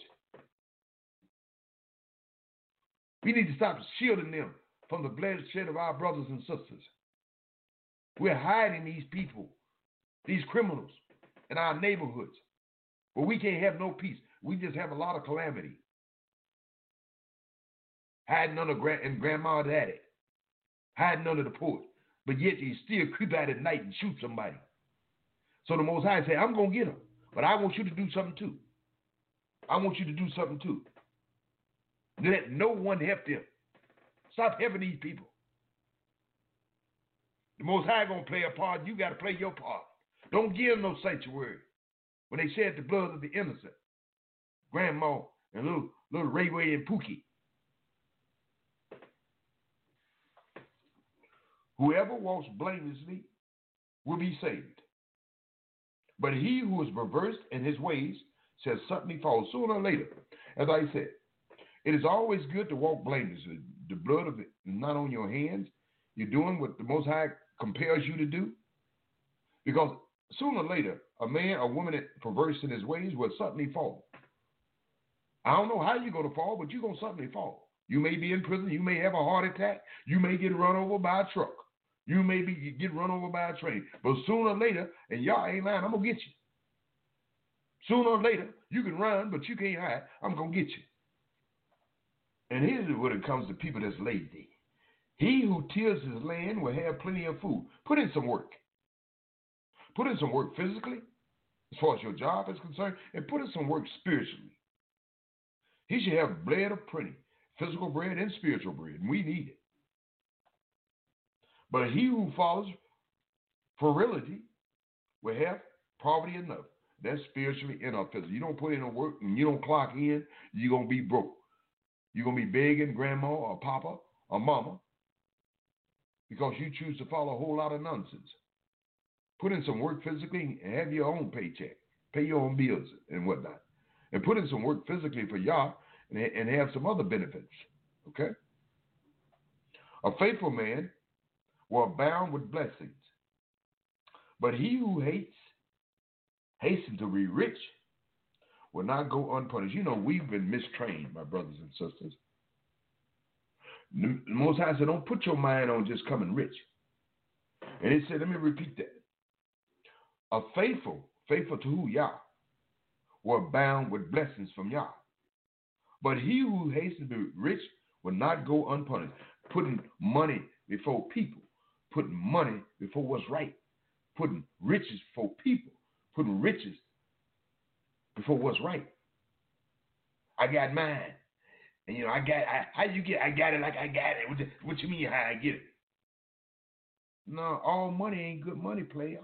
We need to stop shielding them from the bloodshed of our brothers and sisters. We're hiding these people, these criminals, in our neighborhoods. But we can't have no peace. We just have a lot of calamity. Hiding under gra- in grandma's attic. Hiding under the porch. But yet you still creep out at night and shoot somebody. So the Most High say, I'm going to get them. But I want you to do something too. I want you to do something too. Let no one help them. Stop helping these people. The Most High going to play a part. You got to play your part. Don't give them no sanctuary. When they shed the blood of the innocent. Grandma and little, little Ray Ray and Pookie. Whoever walks blamelessly will be saved. But he who is perverse in his ways shall suddenly fall sooner or later. As I said, it is always good to walk blamelessly. The blood of it is not on your hands. You're doing what the Most High compels you to do. Because sooner or later, a man or woman that perverse in his ways will suddenly fall. I don't know how you're going to fall, but you're going to suddenly fall. You may be in prison. You may have a heart attack. You may get run over by a truck. You may be get run over by a train. But sooner or later, and y'all ain't lying, I'm going to get you. Sooner or later, you can run, but you can't hide. I'm going to get you. And here's what it comes to people that's lazy. He who tills his land will have plenty of food. Put in some work. Put in some work physically, as far as your job is concerned, and put in some work spiritually. He should have bread of plenty, physical bread and spiritual bread, and we need it. But he who follows virility will have poverty enough. That's spiritually and physically. You don't put in no work and you don't clock in, you're going to be broke. You're going to be begging grandma or papa or mama because you choose to follow a whole lot of nonsense. Put in some work physically and have your own paycheck. Pay your own bills and whatnot. and put in some work physically for Yah and, and have some other benefits. Okay? A faithful man will abound with blessings, but he who hates, hasten to be rich, will not go unpunished. You know, we've been mistrained, my brothers and sisters. The Most High said, don't put your mind on just coming rich. And he said, let me repeat that. A faithful, faithful to who? Yah, will abound with blessings from Yah. But he who hastens to be rich will not go unpunished. Putting money before people, putting money before what's right, putting riches before people, putting riches before what's right. I got mine. And, you know, I got, I, how you get, I got it like I got it. What, the, what you mean how I get it? No, all money ain't good money, player.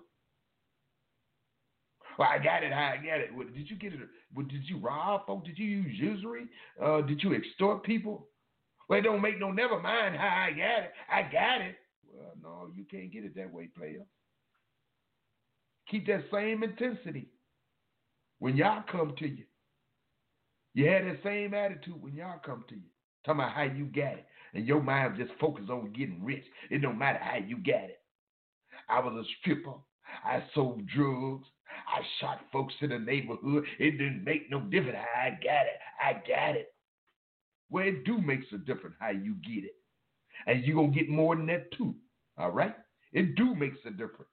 Well, I got it how I got it. What, did you get it? What, did you rob folks? Did you use usury? Uh, did you extort people? Well, it don't make no, never mind how I got it. I got it. Well, no, you can't get it that way, player. Keep that same intensity when y'all come to you. You had that same attitude when y'all come to you. Talking about how you got it. And your mind just focused on getting rich. It don't matter how you got it. I was a stripper. I sold drugs. I shot folks in the neighborhood. It didn't make no difference how I got it. I got it. Well, it do makes a difference how you get it. And you're going to get more than that too. All right? It do makes a difference.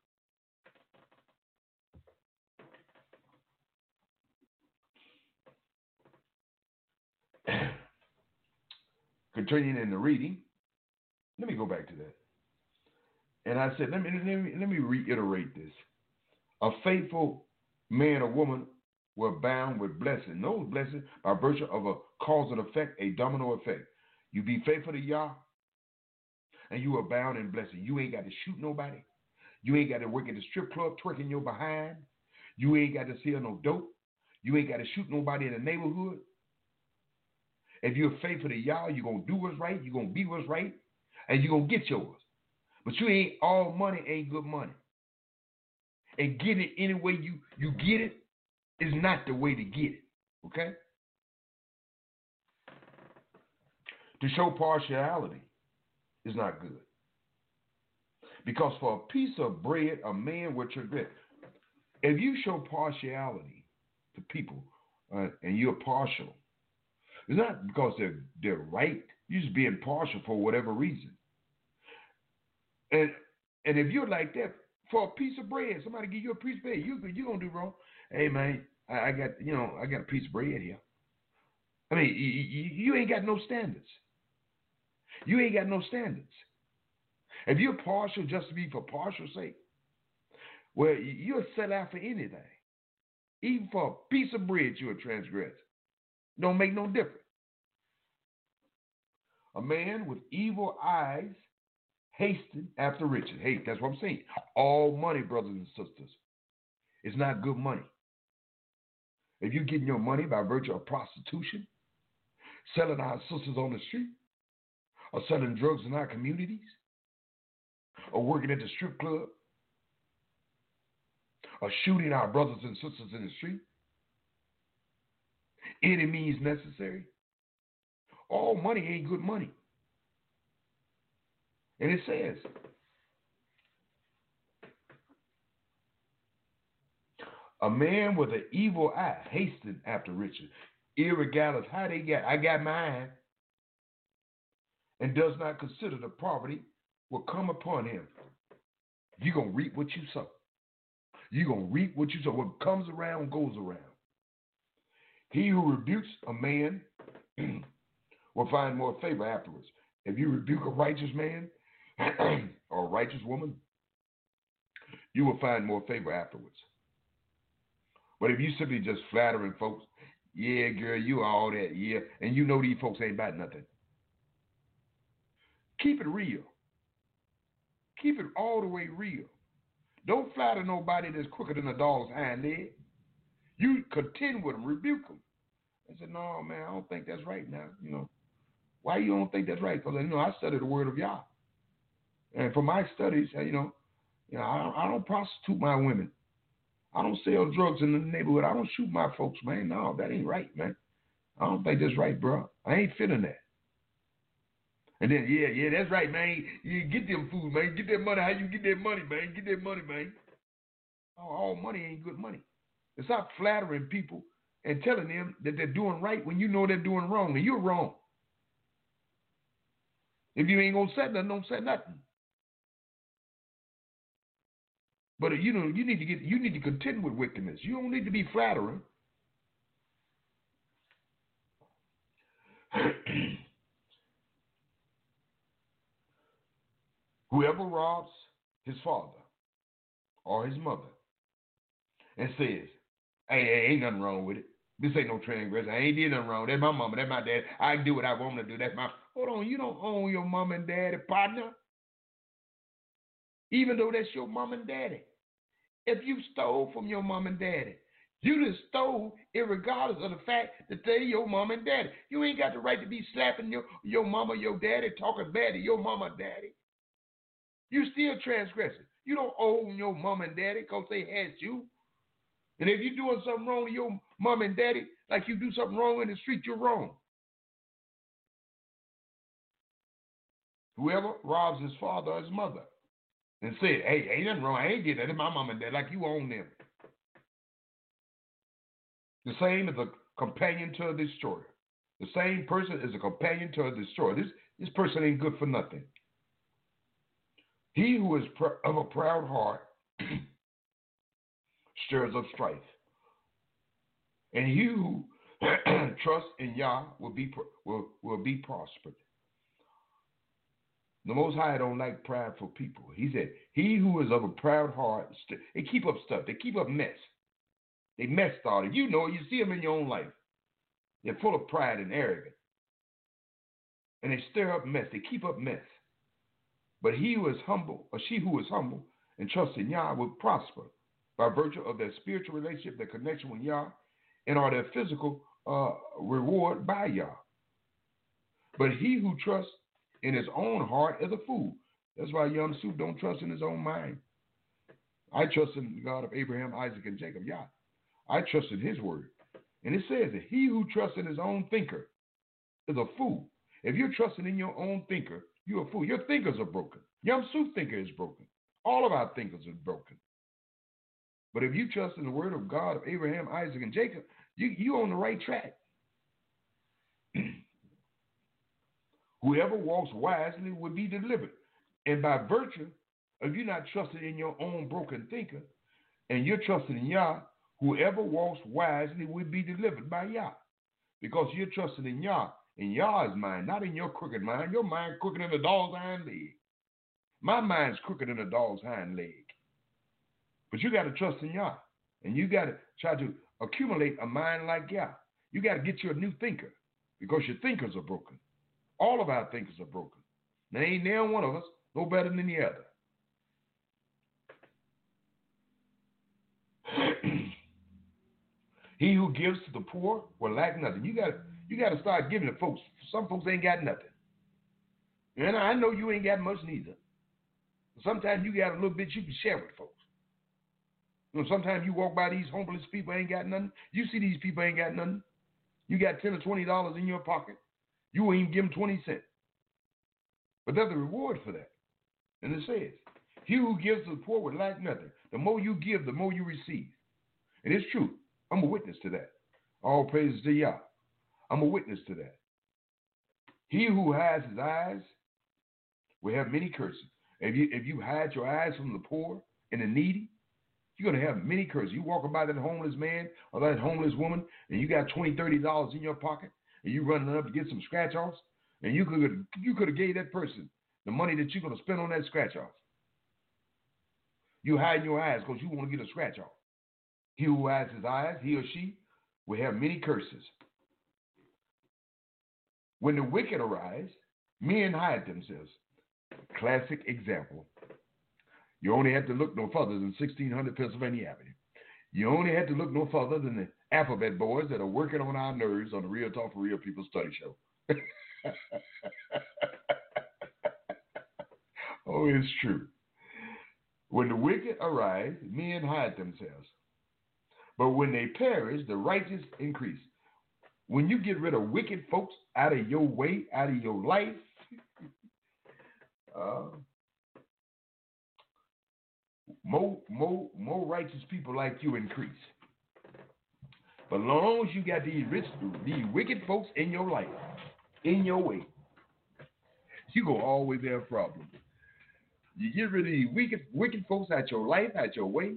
Continuing in the reading, let me go back to that. And I said, let me, let me, let me reiterate this. A faithful man or woman will abound with blessing. Those blessings by virtue of a cause and effect, a domino effect. You be faithful to Yah, and you abound in blessing. You ain't got to shoot nobody. You ain't got to work at the strip club twerking your behind. You ain't got to sell no dope. You ain't got to shoot nobody in the neighborhood. If you're faithful to Yah, you're going to do what's right, you're going to be what's right, and you're going to get yours. But you ain't, all money ain't good money. And getting it any way you, you get it is not the way to get it, okay? To show partiality is not good. Because for a piece of bread, a man will transgress. If you show partiality to people uh, and you're partial, it's not because they're they're right. You're just being partial for whatever reason. And and if you're like that, for a piece of bread, somebody give you a piece of bread, you you gonna do wrong. Hey man, I, I got you know I got a piece of bread here. I mean, you, you, you ain't got no standards. You ain't got no standards. If you're partial just to be for partial sake, well, you'll sell out for anything. Even for a piece of bread, you'll transgress. Don't make no difference. A man with evil eyes hasten after riches. Hey, that's what I'm saying. All money, brothers and sisters, is not good money. If you're getting your money by virtue of prostitution, selling our sisters on the street, or selling drugs in our communities, or working at the strip club, or shooting our brothers and sisters in the street, any means necessary, all money ain't good money. And it says, a man with an evil eye hasten after riches, irregardless how they got, I got mine, and does not consider the poverty will come upon him. You're going to reap what you sow. You're going to reap what you sow. What comes around goes around. He who rebukes a man will find more favor afterwards. If you rebuke a righteous man or a righteous woman, you will find more favor afterwards. But if you simply just flattering folks, yeah, girl, you all that, yeah, and you know these folks ain't about nothing. Keep it real. Keep it all the way real. Don't flatter nobody that's quicker than a dog's hind leg. You contend with them, rebuke them. I said, no, man, I don't think that's right now. You know, why you don't think that's right? Because, you know, I study the word of Yah. And for my studies, you know, you know, I don't, I don't prostitute my women. I don't sell drugs in the neighborhood. I don't shoot my folks, man. No, that ain't right, man. I don't think that's right, bro. I ain't feeling that. And then, yeah, yeah, that's right, man. You get them food, man. Get that money. How you get that money, man? Get that money, man. Oh, all money ain't good money. It's not flattering people and telling them that they're doing right when you know they're doing wrong, and you're wrong. If you ain't gonna say nothing, don't say nothing. But you know, you need to get, you need to contend with wickedness. You don't need to be flattering. Whoever robs his father or his mother and says, hey, hey, ain't nothing wrong with it. This ain't no transgression. I ain't did nothing wrong. That's my mama. That's my dad. I can do what I want to do. That's my... Hold on. You don't own your mom and daddy, partner. Even though that's your mom and daddy. If you stole from your mom and daddy, you just stole irregardless of the fact that they're your mom and daddy. You ain't got the right to be slapping your, your mama, your daddy, talking bad to your mama and daddy. You still transgressing. You don't own your mom and daddy because they had you. And if you're doing something wrong to your mom and daddy, like you do something wrong in the street, you're wrong. Whoever robs his father or his mother and said, hey, ain't nothing wrong. I ain't did that. It's my mom and dad, like you own them. The same is a companion to a destroyer. The same person is a companion to a destroyer. This, this person ain't good for nothing. He who is pr- of a proud heart stirs up strife. And he who trusts in Yah will be will, will be prospered. The Most High don't like prideful people. He said, he who is of a proud heart, st- they keep up stuff. They keep up mess. They mess started. You know it. You see them in your own life. They're full of pride and arrogance. And they stir up mess. They keep up mess. But he who is humble, or she who is humble and trusts in Yah will prosper by virtue of their spiritual relationship, their connection with Yah, and or their physical uh, reward by Yah. But he who trusts in his own heart is a fool. That's why Yom Suf don't trust in his own mind. I trust in the God of Abraham, Isaac, and Jacob, Yah. I trust in his word. And it says that he who trusts in his own thinker is a fool. If you're trusting in your own thinker, you're a fool. Your thinkers are broken. Yom Suf thinker is broken. All of our thinkers are broken. But if you trust in the word of God of Abraham, Isaac, and Jacob, you, you're on the right track. Whoever walks wisely will be delivered. And by virtue of you not trusting in your own broken thinker, and you're trusting in Yah, whoever walks wisely will be delivered by Yah. Because you're trusting in Yah, in Yah's mind, not in your crooked mind. Your mind crooked in a dog's hind leg. My mind's crooked in a dog's hind leg. But you got to trust in Yah. And you got to try to accumulate a mind like Yah. You got to get you a new thinker because your thinkers are broken. All of our thinkers are broken. There ain't there one of us no better than the other. He who gives to the poor will lack nothing. You got you got to start giving to folks. Some folks ain't got nothing. And I know you ain't got much neither. Sometimes you got a little bit you can share with folks. You know, sometimes you walk by these homeless people ain't got nothing. You see these people ain't got nothing. You got ten or twenty dollars in your pocket. You won't even give them twenty cents. But there's a reward for that. And it says, he who gives to the poor will lack nothing. The more you give, the more you receive. And it's true. I'm a witness to that. All praises to Yah. I'm a witness to that. He who hides his eyes will have many curses. If you if you hide your eyes from the poor and the needy, you're going to have many curses. You walk by that homeless man or that homeless woman, and you got twenty dollars, thirty dollars in your pocket, and you running up to get some scratch-offs, and you could you could have gave that person the money that you're going to spend on that scratch-off. You hide your eyes because you want to get a scratch-off. He who hides his eyes, he or she, will have many curses. When the wicked arise, men hide themselves. Classic example. You only have to look no further than sixteen hundred Pennsylvania Avenue. You only have to look no further than the alphabet boys that are working on our nerves on the Real Talk for Real People study show. Oh, it's true. When the wicked arise, men hide themselves. But when they perish, the righteous increase. When you get rid of wicked folks out of your way, out of your life, uh, more, more, more righteous people like you increase. But as long as you got these rich, these wicked folks in your life, in your way, you go always have problems. You get rid of these wicked, wicked folks out your life, out your way,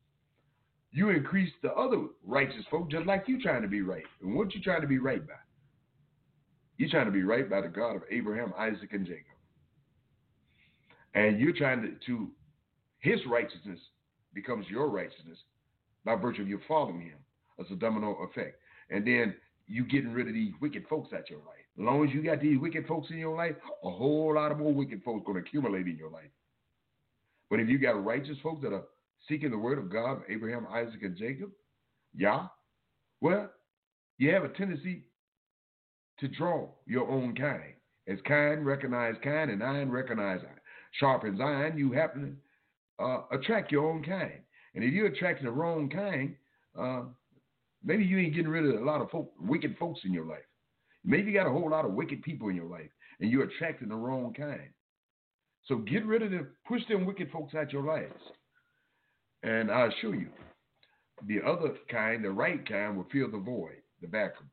you increase the other righteous folk just like you trying to be right. And what you trying to be right by? You're trying to be right by the God of Abraham, Isaac, and Jacob. And you're trying to, to his righteousness becomes your righteousness by virtue of you following him. It's a domino effect. And then you getting rid of these wicked folks out your life. As long as you got these wicked folks in your life, a whole lot of more wicked folks going to accumulate in your life. But if you got righteous folks that are seeking the word of God, Abraham, Isaac, and Jacob, yeah, well, you have a tendency to draw your own kind. As kind recognize kind and iron recognize iron. Sharpens iron, you happen to uh, attract your own kind. And if you're attracting the wrong kind, uh, maybe you ain't getting rid of a lot of folk, wicked folks in your life. Maybe you got a whole lot of wicked people in your life, and you're attracting the wrong kind. So get rid of them, push them wicked folks out your lives. And I assure you, the other kind, the right kind, will fill the void, the vacuum.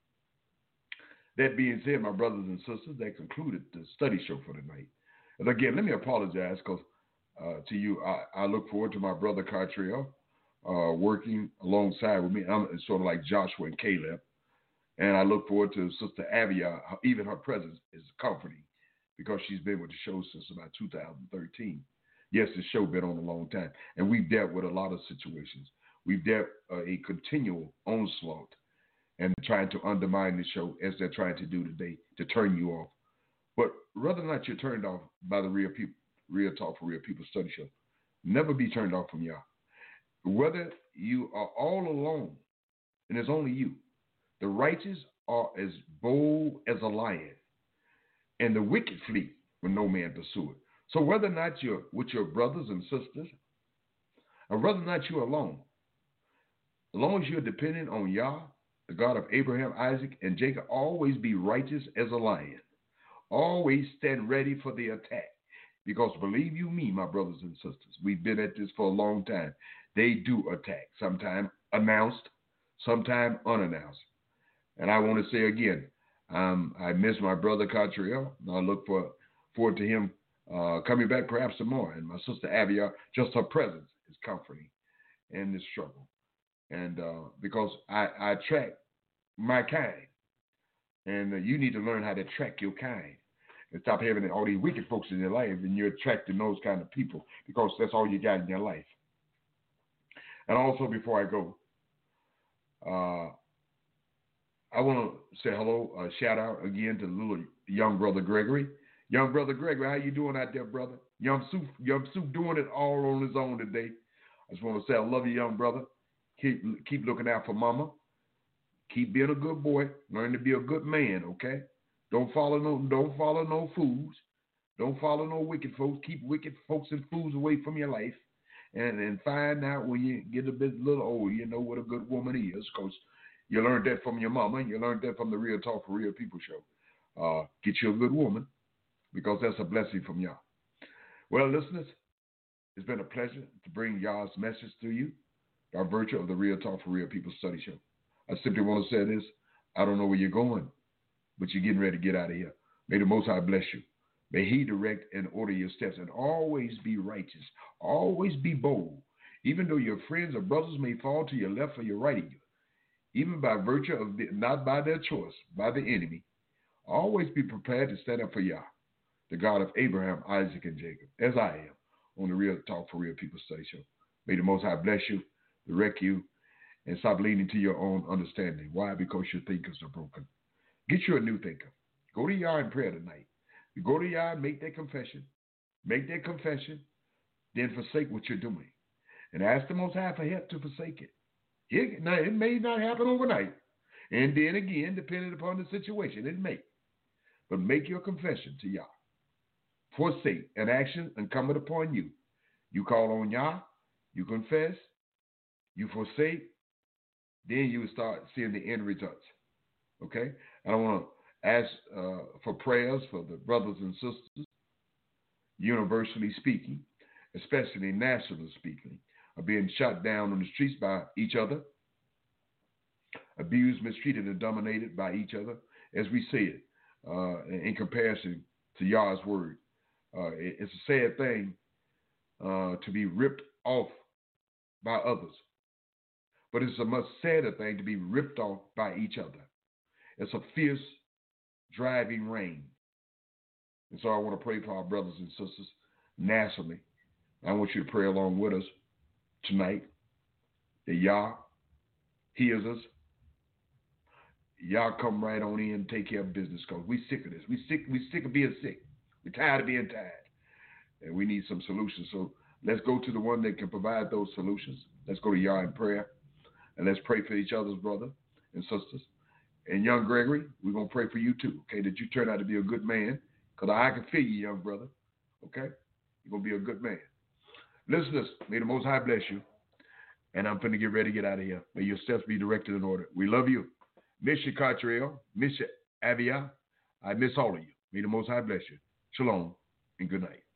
That being said, my brothers and sisters, that concluded the study show for tonight. And again, let me apologize because uh, to you, I, I look forward to my brother Cartrell uh, working alongside with me. I'm sort of like Joshua and Caleb. And I look forward to Sister Avia. Even her presence is comforting because she's been with the show since about two thousand thirteen. Yes, the show been on a long time. And we've dealt with a lot of situations. We've dealt uh, a continual onslaught and trying to undermine the show as they're trying to do today to turn you off. But whether or not you're turned off by the Real People, Real Talk for Real People study show, never be turned off from y'all. Whether you are all alone and it's only you, the righteous are as bold as a lion, and the wicked flee when no man pursue it. So whether or not you're with your brothers and sisters, or whether or not you're alone, as long as you're dependent on Yah, the God of Abraham, Isaac, and Jacob, always be righteous as a lion. Always stand ready for the attack. Because believe you me, my brothers and sisters, we've been at this for a long time. They do attack, sometimes announced, sometimes unannounced. And I want to say again, um, I miss my brother Cartrell. I look for, forward to him uh, coming back perhaps tomorrow. And my sister Avia, just her presence is comforting in this struggle. And uh, because I, I track my kind. And uh, you need to learn how to track your kind. And stop having all these wicked folks in your life, and you're attracting those kind of people because that's all you got in your life. And also, before I go, uh, I want to say hello, uh, shout out again to little young brother Gregory. Young brother Gregory, how you doing out there, brother? Young Soup, young Soup doing it all on his own today. I just want to say I love you, young brother. Keep keep looking out for mama. Keep being a good boy. Learn to be a good man, okay? Don't follow no don't follow no fools. Don't follow no wicked folks. Keep wicked folks and fools away from your life. And and find out when you get a bit little older, you know what a good woman is, because you learned that from your mama, and you learned that from the Real Talk for Real People show. Uh, get you a good woman, because that's a blessing from y'all. Well, listeners, it's been a pleasure to bring y'all's message to you by virtue of the Real Talk for Real People study show. I simply want to say this. I don't know where you're going, but you're getting ready to get out of here. May the Most High bless you. May He direct and order your steps, and always be righteous. Always be bold. Even though your friends or brothers may fall to your left or your right of you, even by virtue of, the, not by their choice, by the enemy, always be prepared to stand up for Yah, the God of Abraham, Isaac, and Jacob, as I am on the Real Talk for Real People study show. May the Most High bless you, direct you, and stop leaning to your own understanding. Why? Because your thinkers are broken. Get you a new thinker. Go to Yah in prayer tonight. You go to Yah and make that confession. Make that confession. Then forsake what you're doing. And ask the Most High for help to forsake it. it. Now, it may not happen overnight. And then again, depending upon the situation, it may. But make your confession to Yah. Forsake an action incumbent upon you. You call on Yah. You confess. You forsake. then you will start seeing the end results. Okay? I don't want to ask uh, for prayers for the brothers and sisters, universally speaking, especially nationally speaking, are being shot down on the streets by each other, abused, mistreated, and dominated by each other, as we see it, uh, in comparison to Yah's word. Uh, it, it's a sad thing uh, to be ripped off by others, but it's a much sadder thing to be ripped off by each other. It's a fierce, driving rain. And so I want to pray for our brothers and sisters nationally. I want you to pray along with us tonight that Yah hears us. Yah come right on in and take care of business, because we sick of this. We sick, we sick of being sick. We're tired of being tired. And we need some solutions. So let's go to the one that can provide those solutions. Let's go to Yah in prayer. And let's pray for each other's brother and sisters. And young Gregory, we're going to pray for you too, okay, that you turn out to be a good man, because I can feel you, young brother, okay? You're going to be a good man. Listeners, may the Most High bless you, and I'm going to get ready to get out of here. May your steps be directed in order. We love you. Miss you, Cartrell. Miss you, Avia. I miss all of you. May the Most High bless you. Shalom, and good night.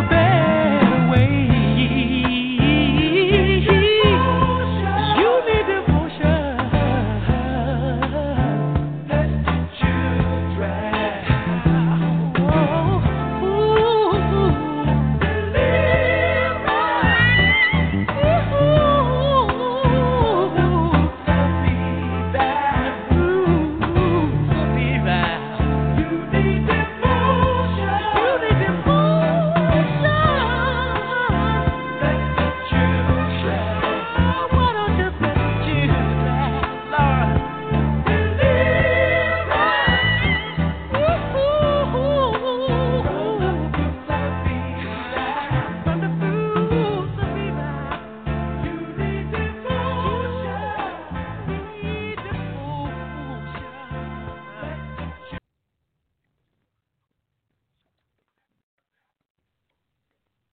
your bed.